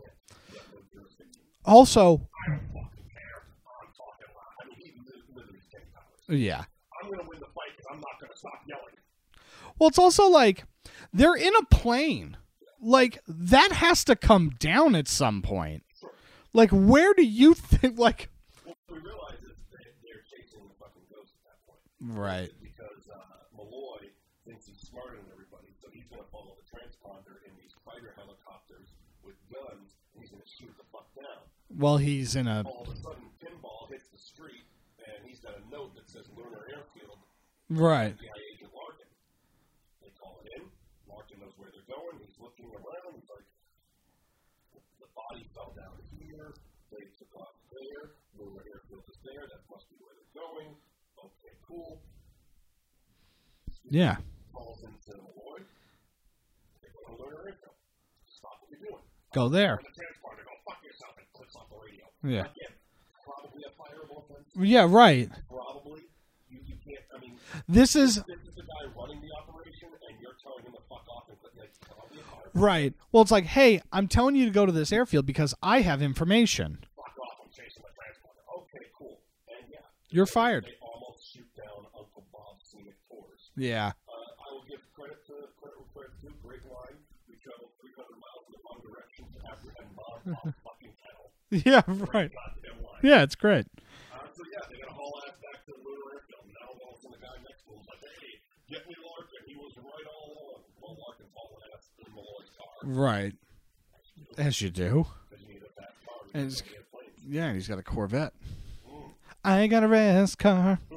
Also... I don't fucking care. I'm talking loud. I mean, he literally $10. Yeah. I'm going to win the fight because I'm not going to stop yelling. Well, it's also like, they're in a plane. Like, that has to come down at some point. Sure. Like, where do you think, like... What we realize is they're chasing the fucking ghost at that point. Right. Because Malloy thinks he's smarter than everybody, so he's going to follow the transponder in these fighter helicopters with guns, and he's going to shoot the fuck down. Well, he's in a... All of a sudden, Pinball hits the street, and he's got a note that says Lunar Airfield. Right. FBI agent Larkin. They call it in. Larkin knows where they're going. He's looking around. He's like, the body fell down here. They took off there. Lunar Airfield is there. That must be where they're going. Okay, cool. Yeah. Calls into Malloy. They go to Lunar Airfield. Stop what you're doing. Go there. The transponder, go fuck yourself, and clicks off the radio. Yeah. Again, probably a fireable offense. Yeah, right. Probably. You can't, I mean, This is... this is the guy running the operation, and you're telling him to fuck off and click, like, probably a fireable. Right. Well, it's like, hey, I'm telling you to go to this airfield because I have information. Fuck off, I'm chasing the transponder. Okay, cool. And yeah. You're fired. They almost shoot down Uncle Bob's scenic tours. Yeah. I will give credit to great line. We traveled 300 miles in the wrong direction to apprehend Bob's fucking kettle. Yeah, right. Goddamn line. Yeah, it's great. So yeah, they got to haul ass back to the Lunar Airfield. Now all of a sudden the guy next to him is like, hey, get me Larkin. He was right all along. Well, Larkin's hauling ass in Malloy's car. Right. As you do. Because you need a fast car. And it's- You can't get planes. Yeah, and he's got a Corvette. I got a race car. So,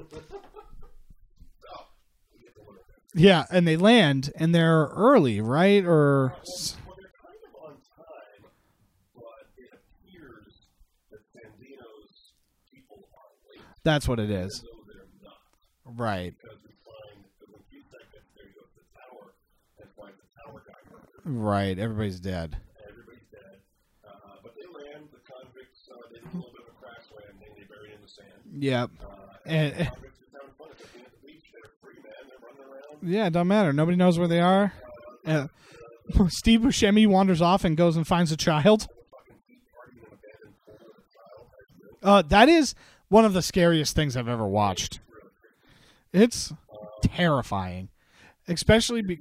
we get the Lunar Airfield. Yeah, and they land, and they're early, right? Or... Well, they're kind of on time, but it appears that Sandino's people are late. That's what it is. Though they're not. Right. Because we find that when Cusack gets there, he goes to the tower and finds the tower guy murdered. Right. Everybody's dead. Everybody's dead. But they land. The convicts, they did a little bit of a crash landing. They buried in the sand. Yep. And the And, convicts are down front. They're at the beach. They're free, man. They're running around. yeah, it don't matter. Nobody knows where they are. Steve Buscemi wanders off and goes and finds a child. Fucking feet partying in an abandoned pool with a child as you. That is one of the scariest things I've ever watched. It's terrifying. Especially be...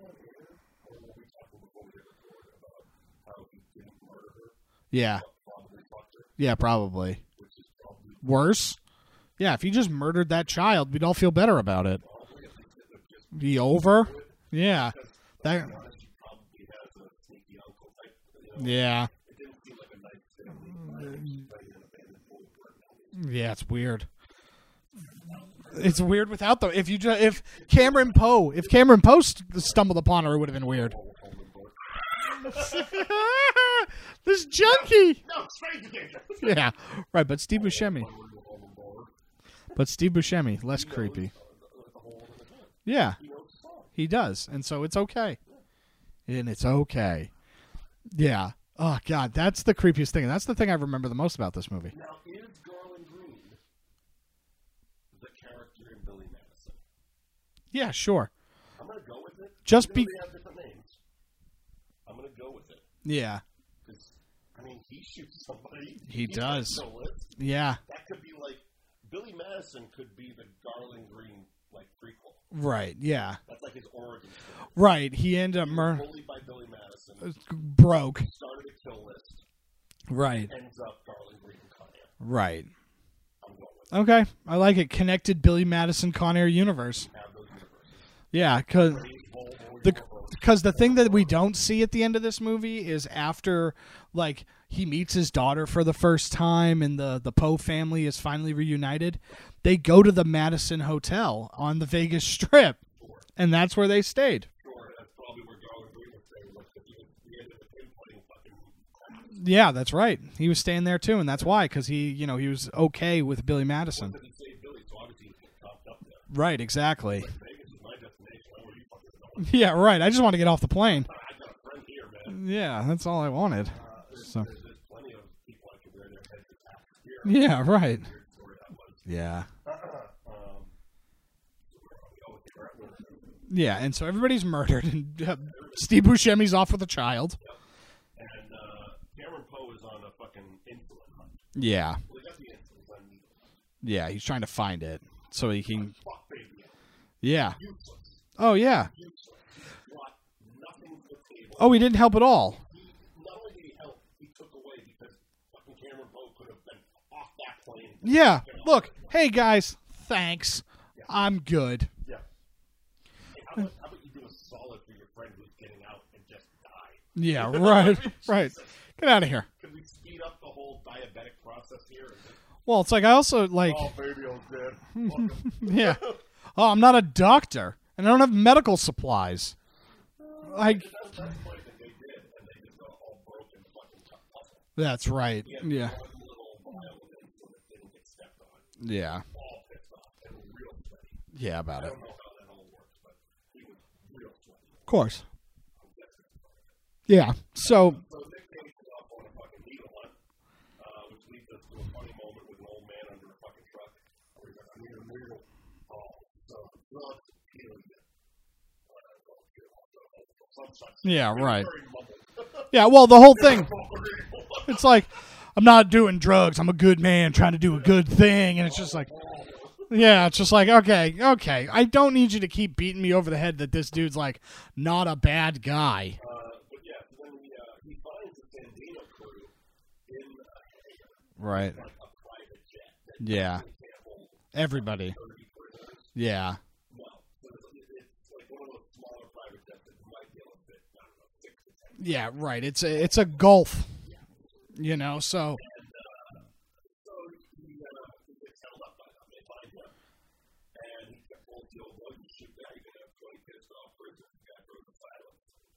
Yeah. Yeah, probably. Worse? Yeah, if he just murdered that child, we'd all feel better about it. Be over? Yeah. That... She probably has a sneaky uncle type. Yeah. It didn't seem like a nice family. She's in an abandoned pool. Yeah, it's weird. It's weird without them. If Cameron Poe stumbled upon her, it would have been weird. This junkie. No, stranger danger. Yeah, right. But Steve Buscemi. Less creepy. Yeah, he does, and so it's okay. And it's okay. Yeah. Oh God, that's the creepiest thing, and that's the thing I remember the most about this movie. Now, is Garland Green the character in Billy Madison? Yeah, sure. I'm going to go with it. Just Even be. though they have different names. I'm going to go with it. Yeah, Because, I mean, he shoots somebody. He does. gets no list. yeah, That could be like, Billy Madison could be the Garland Green, like, prequel. right. Yeah, That's like his origin story. right. He ended up Bullied by Billy Madison. broke. Started a kill list. Right, Ends up Garland Green and Con Air. right. I'm going with it. Okay, I like it. Connected Billy Madison Con Air universe. Have those universes. Yeah, because The the thing that we don't see at the end of this movie is after, like, he meets his daughter for the first time and the Poe family is finally reunited, they go to the Madison Hotel on the Vegas Strip, and that's where they stayed. Sure, that's probably where Garland Green would say, look, if he ended up pinpointing fucking Yeah, that's right. He was staying there too, and that's why, because he was okay with Billy Madison. He saved Billy, so obviously he get comped up there. Right, exactly. Vegas is my destination. I know where you fucking going. Yeah, right. I just want to get off the plane. I got a friend here, man. Yeah, that's all I wanted. So. There's plenty of people I can wear their heads attached here. Yeah, right. Weird story that was. Yeah. Where are we? Yeah, and so everybody's murdered, and Steve Buscemi's off with a child. And Cameron Poe is on a fucking insulin hunt. Yeah. Well, he got the insulin on needle. Yeah, he's trying to find it so he can. Fuck baby. Yeah. Useless. Oh, yeah. Useless. He brought nothing to the table. Oh, he didn't help at all. Not only did he help, he took away because fucking Cameron Poe could have been off that plane. Yeah. Look, hey, guys, thanks. I'm good. Yeah. Hey, how about you do a solid for your friend who's getting out and just die? Yeah, right. Right. Get out of here. Can we speed up the whole diabetic process here? Well, it's like I also, like, Oh, baby, I'm dead. yeah. Oh, I'm not a doctor, and I don't have medical supplies. Like, That's the point that they did, and they just got all broken fucking puzzle. that's right. He had Yeah. one little vial of insulin that didn't get stepped on. Yeah. All pissed off and real sweaty. Yeah, about I it. don't know how that all works, but he was real sweaty. Of course. Yeah. So, So Nick Cage is off on a fucking needle hunt, which leads us to a funny moment with an old man under a fucking truck where he's like, I need a needle. Oh, so drugs heal you. Some such. yeah, right. Very mumbled. Yeah, well, the whole thing, it's like, I'm not doing drugs. I'm a good man trying to do a good thing. And it's just like, yeah, it's just like, okay. I don't need you to keep beating me over the head that this dude's, like, not a bad guy. But yeah, when he finds the Sandino crew in Right. like a private jet that Yeah. can't hold Everybody. 30 prisoners, Yeah. no. So it's like one of those smaller private jets that might be able to fit, I don't know, 6 to 10. Yeah, right. It's a gulf. You know, so. So he gets held up by them. They find him. And he's got full deal. Well, you shoot that, you're going to have 20 pissed off prisoners. You got to go to the silence.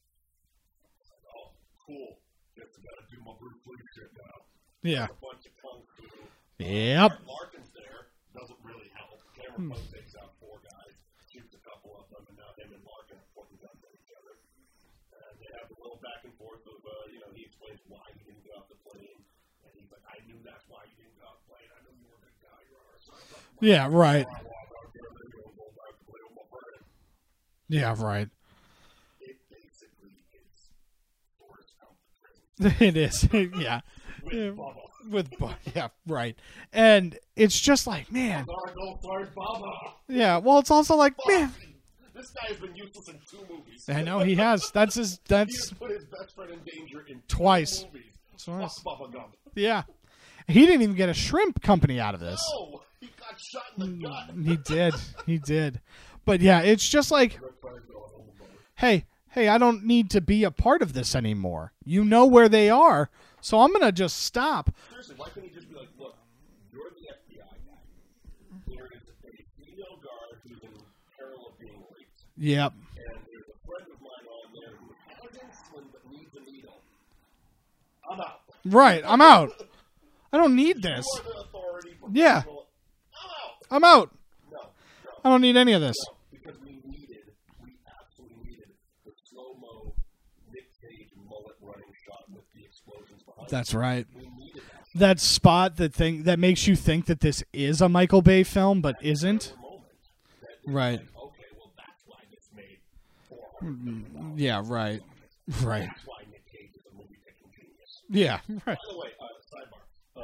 Oh, cool. Guess I got to do my Bruce Lee shit now. Yeah. A bunch of kung fu. Yep. Larkin's there. Doesn't really help. Cameron Poe takes out 4 guys, shoots a couple of them, and now him and Larkin are pointing guns at each other. And they have a little back and forth of, he explains why he didn't get off the plane. And he's like, I knew that's why you didn't get off the plane. I knew you were a good guy. You are. So I thought, Yeah, right. I walk out there and go back to play with my friend. Yeah, right. It basically is Forrest Gump the prison It is. Yeah. with Bubba. Yeah, right. And it's just like, man. Gotta go find Bubba. Yeah, well, it's also like, man. This guy has been useless in 2 movies. I know he has. That's He's put his best friend in danger in 2 Twice. movies. Twice. Fuck Bubba Gump. Yeah. He didn't even get a shrimp company out of this. No, he got shot in the gut. He did. He did. But yeah, it's just like, hey, I don't need to be a part of this anymore. You know where they are, so I'm going to just stop. Seriously, why couldn't he just be like, look, you're the FBI guy. There is a female guard who's in peril of being raped. Yep. And there's a friend of mine on there who has insulin but needs a needle. I'm out. Right. I'm out. I don't need this. You are the authority for Yeah. people. I'm out. I'm out. No. I don't need any of this. Because we absolutely needed the slow-mo Nick Cage mullet running shot with the explosions behind That's right. We needed That spot, that makes you think that this is a Michael Bay film, but isn't. moment. Right. Okay, well, that's why this made $400 million. Yeah, right. Right. That's why Nick Cage is a movie-making genius. Yeah, right. By the way, sidebar.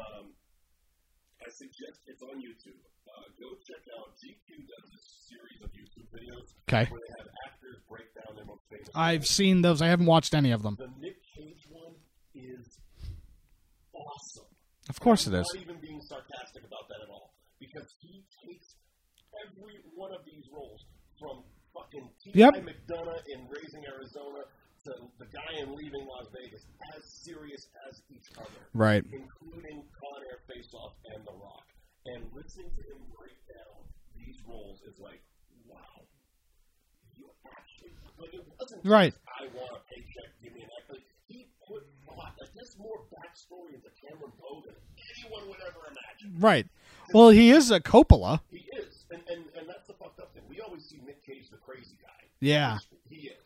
I suggest it's on YouTube. Go check out GQ does a series of YouTube videos Okay. where they have actors break down their most famous. I've seen those. I haven't watched any of them. The Nick Cage one is awesome. Of course it is. I'm not even being sarcastic about that at all. Because he takes every one of these roles from fucking T.I. Yep. McDonough in Raising Arizona to the guy in Leaving Las Vegas as serious as each other. Right. Including Con Air, Face Off, and The Rock. And listening to him break down these roles is like, wow. You actually, like, it wasn't Right. just, I want a paycheck, give me an act. Like, he put thought, like, there's more backstory into Cameron Poe than anyone would ever imagine. Right. Well, he is a Coppola. He is, and that's the fucked up thing. We always see Nick Cage the crazy guy. Yeah. He is.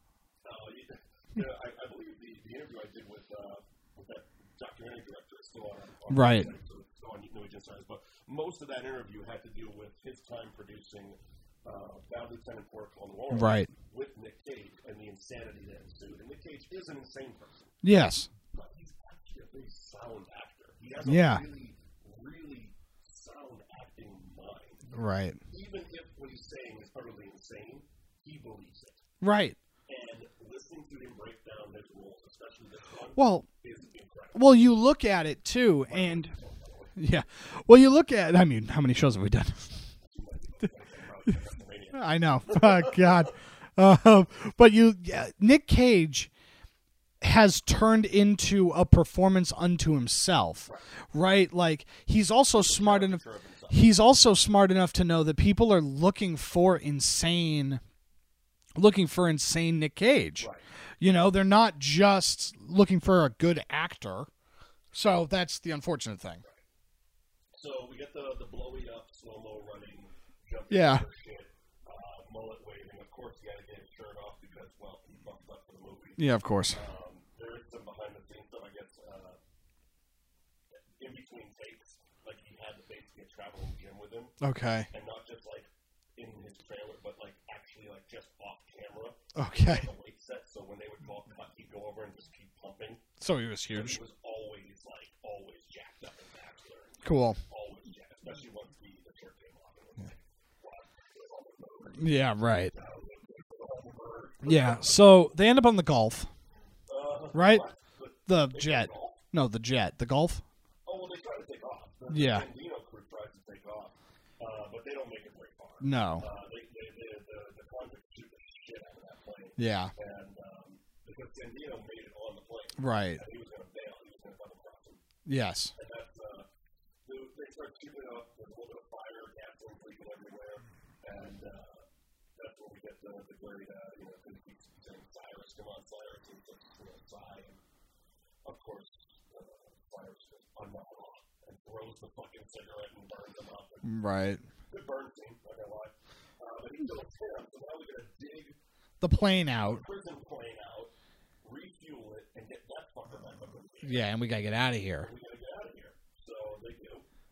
I believe the interview I did with that documentary director is still on Right. Still on New Age Insiders, but most of that interview had to do with his time producing Bad Lieutenant for Noir Right. with Nick Cage and the insanity that ensued. And Nick Cage is an insane person, Yes. but he's actually a very sound actor. He has Yeah. a really, really sound acting mind. Right. Even if what he's saying is utterly insane, he believes it. Right. And listening to him break down his roles, especially this one, Well, is incredible. well, you look at it too, and yeah. Well, you look at. I mean, how many shows have we done? I know. Oh, God. But Nick Cage has turned into a performance unto himself, right? Like he's also smart enough. He's also smart enough to know that people are looking for insane Nick Cage. Right. You know, they're not just looking for a good actor. So that's the unfortunate thing. So we get the blowy up, slow-mo running, jumping Yeah. over shit, mullet waving. Of course, he had to get his shirt off because, well, he buffed up for the movie. Yeah, of course. There is some behind-the-scenes stuff, I guess, in between takes. Like, he had to basically travel in the gym with him. Okay. And not just, like, in his trailer, but, like, actually, like, just off camera. Okay. The weight set, so when they would call cut, he'd go over and just keep pumping. So he was And huge. he was always, like, always jacked up and vascular. Cool. Always jacked, especially once the shirt came off. It was like, wow. Yeah, right. Yeah, so they end up on the Gulf, right? The jet. No, the jet. The Gulf? Oh, well, they try to take off. The Yeah. Sandino crew tries to take off, but they don't make it very far. No. The convicts shoot the shit out of that plane. Yeah. And because Sandino made it on the plane. Right. And he was going to bail. He was going to double cross him. Yes. And that's, they start shooting up. There's a little bit of fire, gasoline leaking everywhere. And that's where we get the great, because he keeps saying, Cyrus, come on, Cyrus. And he's like, sigh. And of course, Cyrus just unwraps off and throws the fucking cigarette and burns him up. And Right. good burn scene, not gonna lie. But he kills him, so now we gotta dig The plane out. the prison plane out, refuel it, and get that fucker back up in the air. Yeah, and we gotta get out of here. We gotta get out of here. So they do.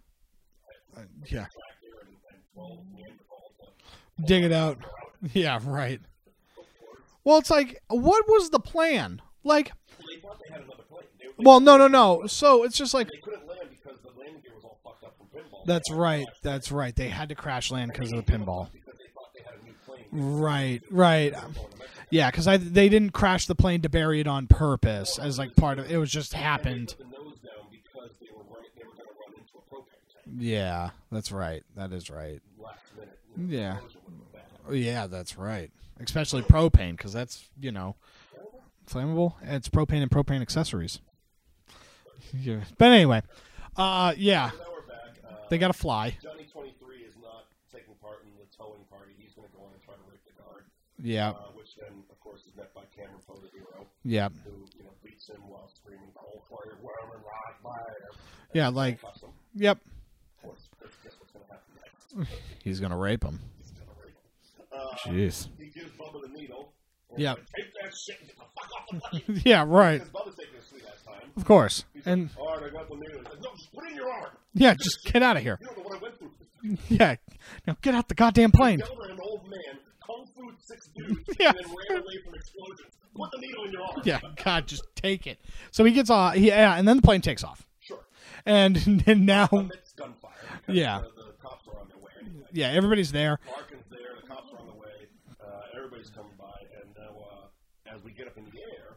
Yeah. Tractor and 12 Neanderthals. Dig it out. Yeah, right. Well, it's like, what was the plan? Like, They thought they had another plane. well, no. So it's just like, They couldn't land because the landing gear was all fucked up from pinball. that's right. That's right. They had to crash land because of the pinball. Because they thought they had a new plane. Right. Going to Mexico. Yeah, because they didn't crash the plane to bury it on purpose as like part of it. Was just happened. They put the nose down because they were going to run into a propane tank. Yeah, that's right. That is right. Last minute. Yeah. Explosion would have been bad. Yeah, that's right. Especially propane, because that's, flammable. It's propane and propane accessories. Yeah. But anyway, yeah, So now we're back. they got to fly. Johnny 23 is not taking part in the towing party. He's going to go in and try to rape the guard. Yeah, Which then, of course, is met by Cameron Poe, the hero, yeah, who beats him while screaming, "Cold fire, woman, rock fire." yeah. Like, Cuffs him. yep, Of course, guess what's going to happen next? he's gonna rape him. He's going to rape him. Jeez. He gives Bubba the needle. and Yeah. he's like, take that shit and get the fuck off the plane. Yeah, right. Because Bubba's taking a sweet ass time. Of course. He's And like, all right, I got the needle. He's like, no, just put it in your arm. yeah, just get out of here. You don't know what I went through. Yeah, now get out the goddamn plane. Yelled at an old man, kung fu 6 dudes, Yeah. and then ran away from explosions. Put the needle in your arm. Yeah, God, just take it. So he gets off. Yeah, and then the plane takes off. Sure. And now, Amidst gunfire. because Yeah. The cops are on their way anyway. yeah, everybody's there. Larkin's there, the cops are on the way, everybody's coming by, and now as we get up in the air,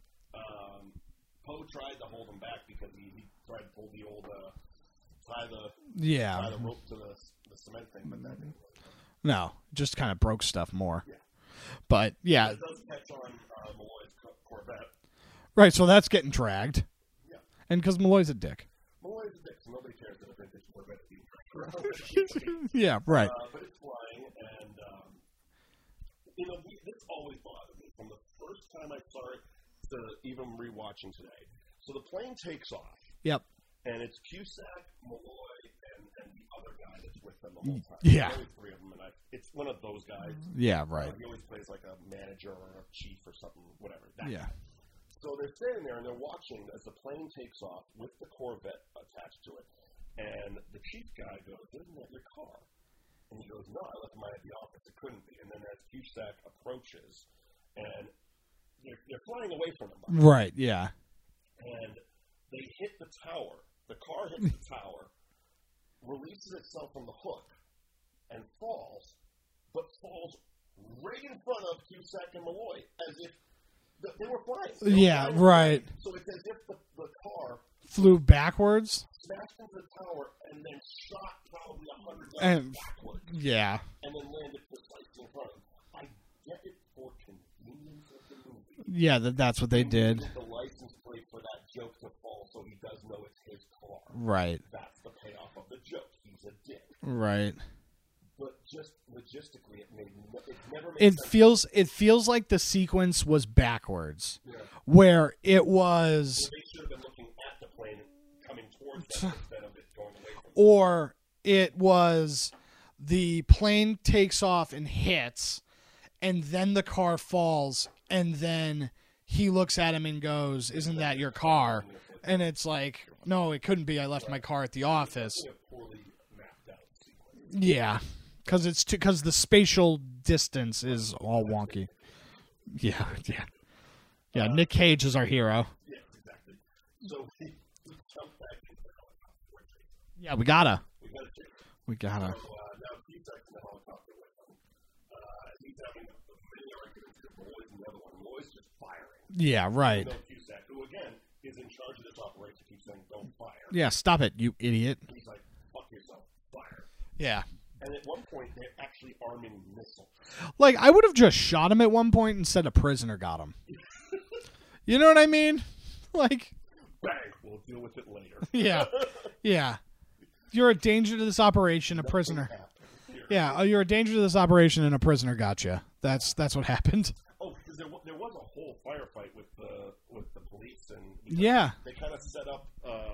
Poe tried to hold him back because he tried to pull the old tie Yeah. the rope to the cement thing, but that didn't work. No, just kind of broke stuff more. Yeah. But yeah, It does catch on Malloy's Corvette. right. So that's getting dragged, Yeah. and because Malloy's a dick. Malloy's a dick, so nobody cares that a vintage Corvette is being dragged. Yeah, right. But it's flying, and this always bothered me. From the first time I saw it, even rewatching today. So the plane takes off, Yep. and it's Cusack, Malloy, and the other guy that's with them the whole time. Yeah. There's only three of them, and it's one of those guys. Yeah, right. He always plays like a manager or a chief or something, whatever. That Yeah. guy. So they're standing there and they're watching as the plane takes off with the Corvette attached to it. And the chief guy goes, "Isn't that your car?" And he goes, "No, I left mine at the office. It couldn't be." And then as Cusack approaches, and they're flying away from him. Right, yeah. And they hit the tower. The car hits the tower, releases itself from the hook, and falls, but falls right in front of Cusack and Malloy, as if they were flying. Yeah, right. So it's as if the car Flew backwards. smashed into the tower and then shot probably 100 And- yards backwards, Yeah. and then landed precisely in front of him. I get it for convenience of the movie. Yeah, that's what they did. The license plate for that joke to fall, so he does know it's his car. Right, That's the payoff of the joke. He's a dick. right. But just logistically, it never made It sense. feels like the sequence was backwards, Yeah. where it was, They should have been looking at the plane coming towards them instead of it going away from them. or it was the plane takes off and hits, and then the car falls, and then he looks at him and goes, "Isn't that your car?" And it's like, no, it couldn't be. I left my car at the office. A poorly mapped out sequence. Yeah, because the spatial distance is all wonky. Yeah. Nick Cage is our hero. Yes, exactly. So we jump back into the helicopter. Yeah, we gotta. We got to We gotta. So now Cusack's in the helicopter with them. He's having a mini argument with Malloy and the other one. Malloy's just firing. Yeah, right. No Cusack, who again is in charge of this operation, keeps saying, "Don't fire." Yeah, stop it, you idiot. He's like, "Fuck yourself, fire." Yeah. And at one point, they're actually arming missiles. Like, I would have just shot him at one point and said a prisoner got him. You know what I mean? Like, Bang! We'll deal with it later. yeah. You're a danger to this operation, a prisoner. Yeah, you're a danger to this operation, and a prisoner got you. That's what happened. Oh, because there was a whole firefight with the police, and Yeah. they kind of set up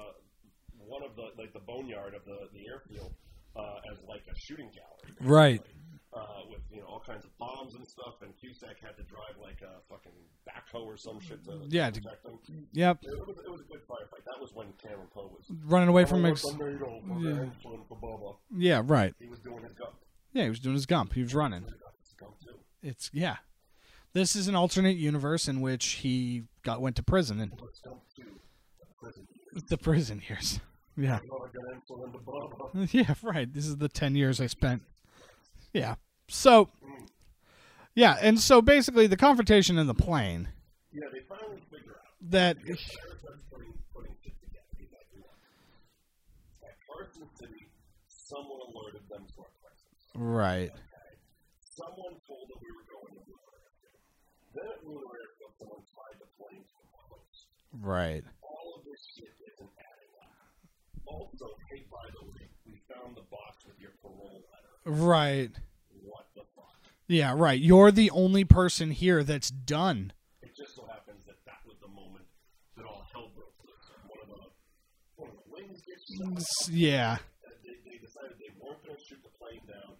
one of the boneyard of the airfield as like a shooting gallery, Right. with all kinds of bombs and stuff. And Cusack had to drive like a fucking backhoe or some shit to protect them. Yep. It was a good firefight. That was when Cameron Poe was Running away from Yeah, right. He was doing his gump. Yeah, he was doing his gump. He was running. His gump too. Yeah. This is an alternate universe in which he went to prison and His gump too. Prison. the prison years. Yeah. Oh, I got insulin to Bubba. Yeah, right. This is the 10 years I spent. Yeah. So, yeah, and so basically the confrontation in the plane Yeah, they finally figure out. that Everybody's putting shit together. He's like, look, at Carson City, someone alerted them to our crisis. right. Okay? Someone told them we were going to Lunar Airfield. Then at Lunar Airfield, someone tied the plane to the coast. Right. All of this shit isn't adding up. Also, hey, by the way, we found the box with your parole letter. Right. What the fuck? Yeah, right. You're the only person here that's done. It just so happens that was the moment that all hell broke loose. One of the wings gets shot. Yeah. They decided they weren't going to shoot the plane down,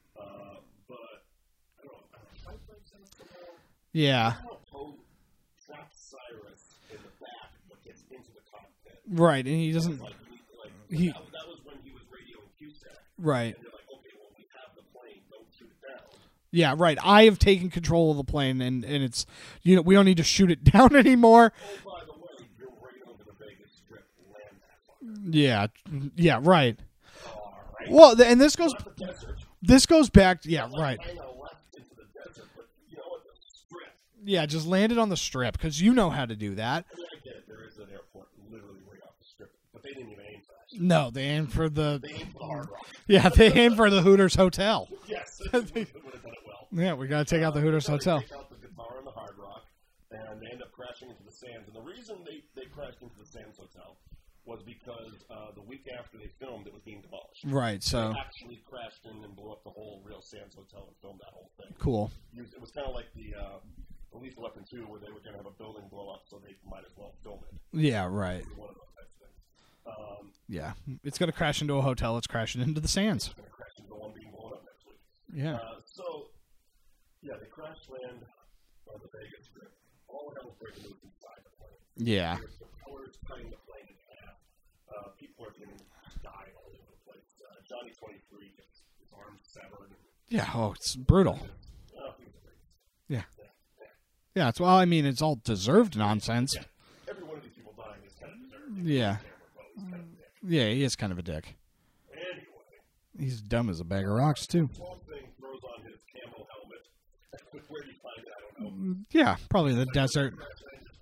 but I don't know. Pipe breaks out somehow. Yeah. Somehow Poe traps Cyrus in the back, but gets into the cockpit. Right, and he doesn't That was when he was radioing Cusack. right. And they're like, okay, well, we have the plane. Don't shoot it down. Yeah, right. I have taken control of the plane and it's we don't need to shoot it down anymore. Oh, by the way, you're right over the Vegas Strip. Land that fucker. Yeah. Yeah, right. All right. Well, and this goes Not the desert. back, yeah, right. I know left into the desert, but you know what? The Strip. Yeah, just land it on the strip cuz you know how to do that. I mean, I get it. There is an airport literally right off the Strip, but they didn't even aim for that. No, they aim for the They aimed for the Hard Rock. yeah, they aim for the Hooters Hotel. Yes, it would have done it well. Yeah, we got to take out the Hooters They Hotel. Take out the guitar and the Hard Rock, and they end up crashing into the Sands. And the reason they crashed into the Sands Hotel was because the week after they filmed, it was being demolished. Right, so They actually crashed in and blew up the whole real Sands Hotel and filmed that whole thing. cool. It was kind of like the Lethal Weapon 2 where they were going to have a building blow up, so they might as well film it. Yeah, right. One of those types of things. Yeah, it's going to crash into a hotel. It's crashing into the sands. It's going to crash into one being blown up next week. Yeah. They crash land on the Vegas Strip. All hell is breaking loose inside the plane. Yeah. The propellers cutting the plane in half. People are getting dying all over the place. Johnny 23 gets his arm severed. Yeah. Oh, it's brutal. Yeah. Yeah. It's it's all deserved nonsense. Yeah. Every one of these people dying is kind of deserved. Yeah. Yeah, he is kind of a dick. Anyway. He's dumb as a bag of rocks too. Swamp Thing throws on his camo helmet. Where do you find it? I don't know. Yeah, probably the desert. And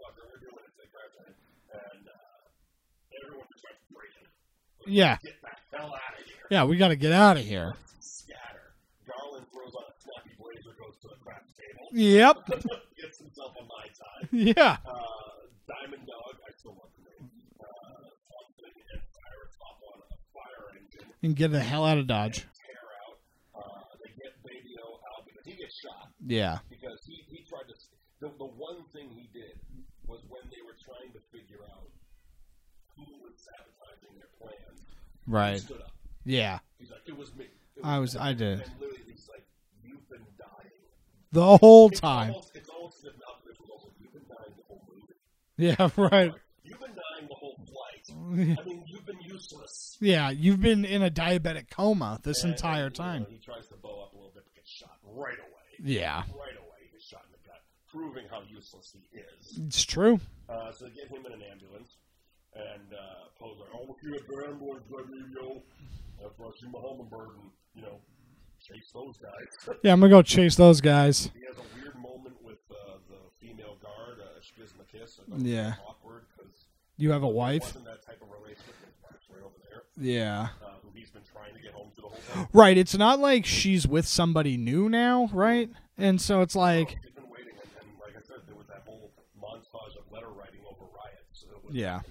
everyone just starts breaking. Yeah. Get the hell out of here. Yeah, we got to get out of here. Scatter. Garland throws on a snappy blazer, goes to the craps table. Yep. Gets himself a Mai Tai. Yeah. Diamond Dog, I still love the name. Something and Cyrus hop on a fire engine. And get the hell out of Dodge. Tear out. They get Baby O out because he gets shot. Yeah. Because he tried to. The one thing he did was when they were trying to figure out who was sabotaging their plan. Right. He stood up. Yeah. He's like, it was me. I did. And literally, he's like, you've been dying. The whole time. It's almost as if Malkovich was also, you've been dying the whole movie. Yeah, right. You've been dying the whole flight. I mean, you've been useless. Yeah, you've been in a diabetic coma this entire time. He tries to bow up a little bit, but gets shot right away. Yeah. Right away, he gets shot in the gut, proving how useless he is. It's true. So they get him in an ambulance, and Poe's like, oh, look at the ambulance, yo. After I see my Hummingbird and, chase those guys. Yeah, I'm going to go chase those guys. He has a weird moment with the female guard. She gives him a kiss. Yeah. Awkward because you have a wife? wasn't that type of relationship with his wife's right over there. Yeah. Who he's been trying to get home to the whole time. Right, it's not like she's with somebody new now, right? And so it's like... She's been waiting, and like I said, there was that whole montage of letter writing over riots. Yeah.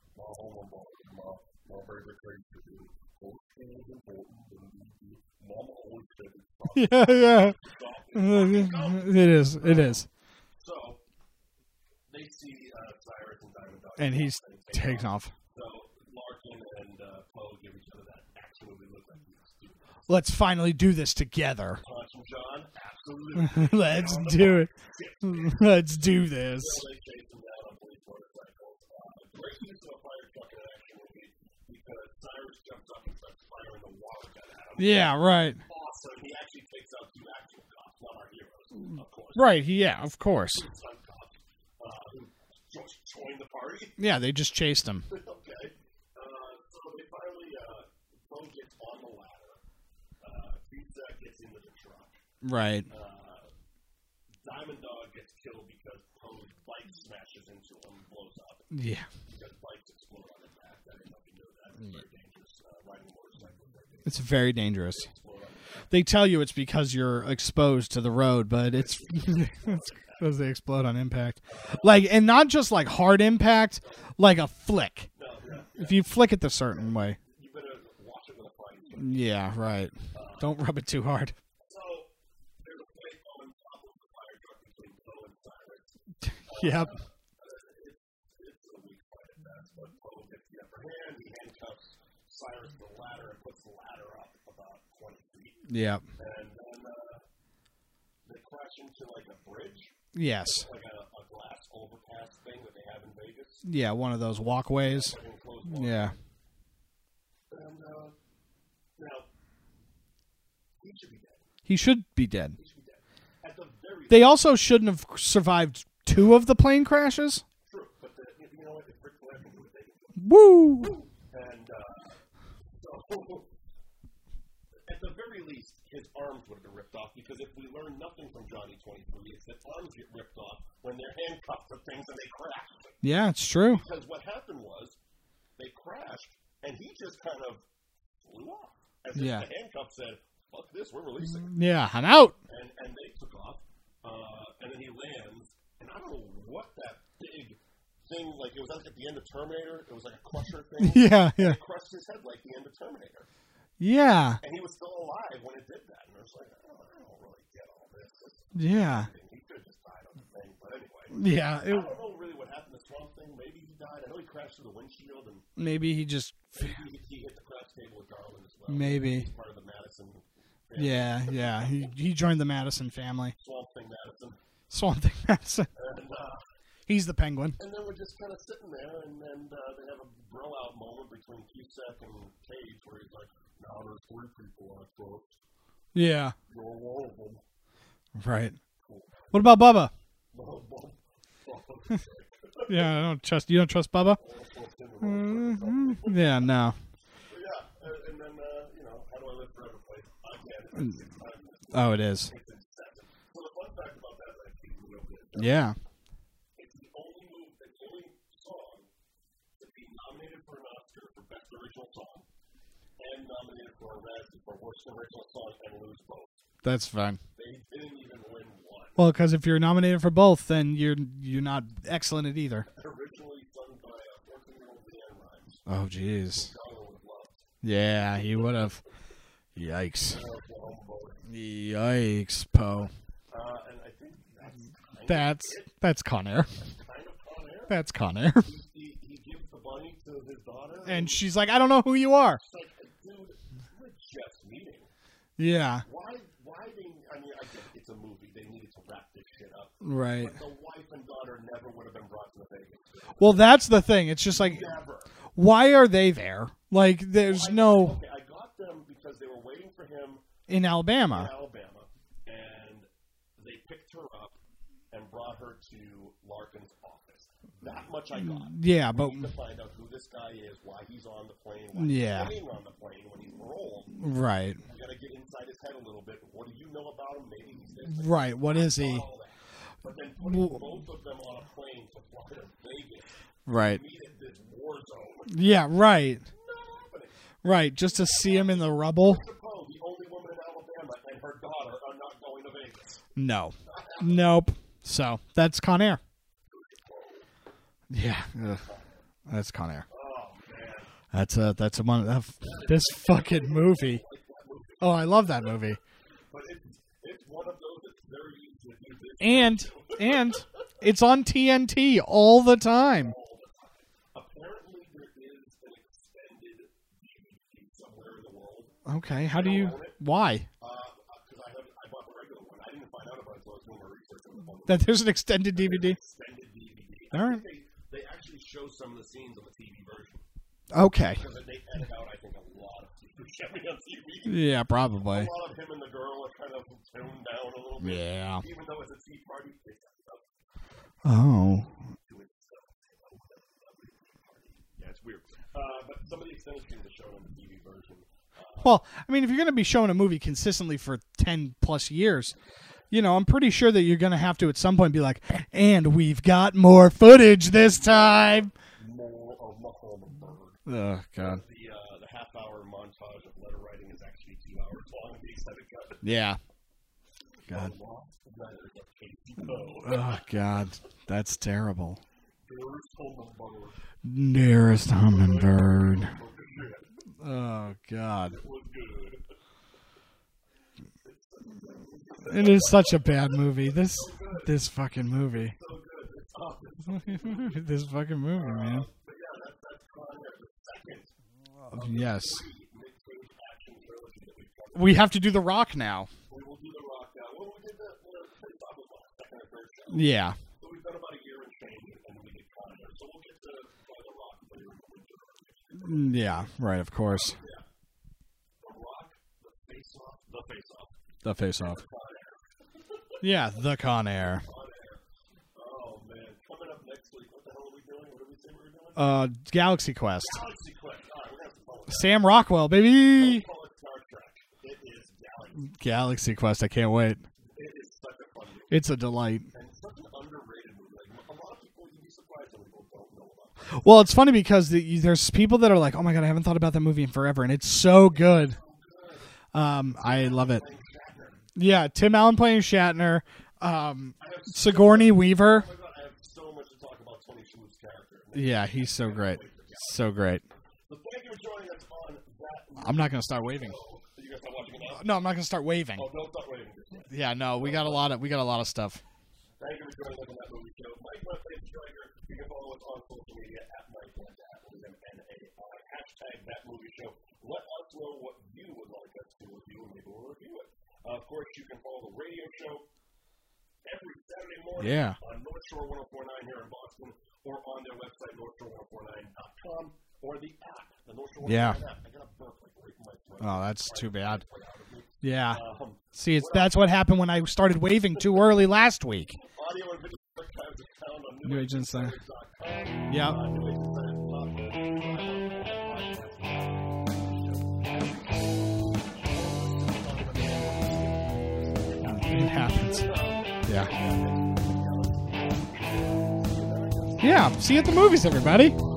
Yeah. It is. So they see Cyrus and Diamond Dog, and he's taking off. So Larkin and Poe give each other that absolutely look like these. Let's finally do this together. Punch him, John. Absolutely. Let's do it. Let's do this. So they chase him down on police motorcycles. Great use of a fire truck in an action movie because Cyrus jumps up and starts firing the water gun at him. Yeah, right. Awesome. He actually takes out two actual cops, not our heroes, of course. Right, yeah, of course. Two stunt cops who joined the party. Yeah, they just chased him. Okay. So they finally, Poe gets on the ladder. Pizza gets into the truck. Right. Diamond Dog gets killed because Poe's bike smashes into him and blows up. Yeah. Because bikes explode on impact. I didn't know if you knew that. It's very dangerous. Riding a motorcycle is very dangerous. It's very dangerous. They tell you it's because you're exposed to the road, but it's because they explode on impact. And not just like hard impact, like a flick. No, yeah. If you flick it the certain way. You better watch it with a fine. Yeah, right. Don't rub it too hard. So there's a fight on top of the fire truck between Poe and Cyrus. Yep. It's a weak fight at best, but Poe gets the upper hand. He handcuffs Cyrus to the ladder and puts the ladder up about 20 feet. Yep. And then they crash into like a bridge. Yes. Like a glass overpass thing that they have in Vegas. Yeah, one of those walkways. Like enclosed walkway. Yeah. And now he should be dead. He should be dead. He should be dead. At the very They also shouldn't have survived 2 of the plane crashes. true, but you know what? If Ric Flair can do it, they can do it. Woo! And so, at the very least, his arms would have been ripped off because if we learn nothing from Johnny 23, it's that arms get ripped off when they're handcuffed to things and they crash. Yeah, it's true. Because what happened was they crashed and he just kind of flew off. As if the handcuff said, fuck this, we're releasing. Yeah, I'm out. And they took off. And then he lands. And I don't know what that big thing, like it was like at the end of Terminator. It was like a crusher thing. Yeah. It crushed his head like the end of Terminator. Yeah. And he was still alive when it did that. And I was like, I don't really get all this. Yeah. He could have just died on the thing. But Yeah. I don't know really what happened to Swamp Thing. Maybe he died. I know he crashed through the windshield, and Maybe he just. maybe he hit the crash table with Garland as well. Maybe. He's part of the Madison family. Yeah. He joined the Madison family. Swamp Thing Madison. Swamp Thing Madison. And, He's the Penguin. and then we're just kind of sitting there, and they have a bro-out moment between Cusack and Cage where he's like, now there's 3 people I trust. Yeah. You're one of them. Right. What about Bubba? Yeah, I don't trust. You don't trust Bubba? Yeah, no. Yeah, and then, How Do I Live Forever plays again. Oh, it is. So the fun fact about that, real good. Yeah. It's the only song to be nominated for an Oscar for Best Original Song and nominated for a Razzie for Worst Original Song and lose both. That's fine. They didn't even win one. Well, because if you're nominated for both, then you're not excellent at either. Originally sung by 14-year-old Leanne Rimes. Oh, jeez. Donald would have loved. Yeah, he would have. Yikes. Yikes, Poe. And I think That's Con Air. kind of Con Air. That's Con Air. He gives the bunny to his daughter. And she's like, I don't know who you are. It's like, dude, we're just meeting. Yeah. Why I get it's a movie. They needed to wrap this shit up. Right. But the wife and daughter never would have been brought to Vegas. Well, that's the thing. It's just like, Never. why are they there? Like, there's no... Okay, I got them because they were waiting for him In Alabama. in Alabama, and they picked her up and brought her to Larkin's office. That much I got. Yeah, but... We need to find out who this guy is, why he's on the plane, why he's staying on the plane when he's paroled. Right. We got to get inside his head a little bit. What do you know about him? Maybe he's this. Right. What is he? All that. But then putting both of them on a plane to fly to Vegas, Right. meet at this war zone. Yeah, right. Not happening. Right. Just to see him in the rubble? Suppose the only woman in Alabama and her daughter are not going to Vegas. No. Nope. So, that's Con Air. Yeah. Ugh. That's Con Air. Oh, man. That's a one. This fucking movie. Oh, I love that movie. But it's one of those that's very easy to do this. And it's on TNT all the time. Apparently, there is an extended DVD somewhere in the world. Okay, how do you? Why? Because I bought the regular one. I didn't find out about it until I was doing my research on the phone. That there's an extended DVD. Extended DVD. All right. They actually show some of the scenes on the TV version. Okay. Because they edit out, I think, a lot of Chevy on TV. Yeah, probably. A lot of him and the girl are kind of toned down a little bit. Yeah. Even though it's a tea party, it's up Oh. to itself. Yeah, it's weird. But some of the extended scenes are shown on the TV version. Well, I mean, if you're going to be showing a movie consistently for 10 plus years, I'm pretty sure that you're going to have to at some point be like, and we've got more footage this time. More of Muhammad Bird. Oh, God. The half-hour montage of letter writing is actually 2 hours long. The extended cut. Yeah. God. Oh, God. That's terrible. Dearest Hummingbird. Oh, God. It is such a bad movie. This fucking movie. This fucking movie, man. Yes. We have to do The Rock now. We will do The Rock now. Well, we did the Face-Off was like second or third show. Yeah. So we've done about a year and change, and we did Con Air. So we'll get to The Rock later in the winter. Yeah, right, of course. Yeah. The Rock, the Face-Off, the Face-Off. The Face-Off. Con Air. Yeah, The Con Air. Con Air. Oh, man. Coming up next week, what the hell are we doing? What did we say we were doing? Galaxy Quest. Galaxy Quest. All right, we're going to have to follow that. Sam Rockwell, baby. Don't call it Star Trek. It is Galaxy. Galaxy Quest, I can't wait. It is such a fun movie. It's a delight. And such an underrated movie. Like, a lot of people, you'd be surprised when people don't know about it. Well, it's funny because there's people that are like, oh my God, I haven't thought about that movie in forever, and it's so good. I love it. Yeah, Tim Allen playing Shatner. Sigourney Weaver. Oh my God, I have so much to talk about Tony Shalhoub's character. Yeah, he's so great. So great. So thank you for joining us on that. I'm not going to start waving. Are you guys not watching it now? No, I'm not going to start waving. Oh, don't start waiting. Yeah, no, we got a lot of stuff. Thank you for joining us on that movie show. Mike course, you can follow the radio show every Saturday morning on North Shore 104.9 here in Boston, or on their website, NorthShore104.9.com, or the app, the North Shore 104.9 app. I got a burp like right in my throat. Oh, that's too bad. Yeah. See, that's what happened when I started waving too early last week. Audio and video archives are found on NewAgeInsider.com. Yep. It happens. Yeah. Yeah. See you at the movies, everybody.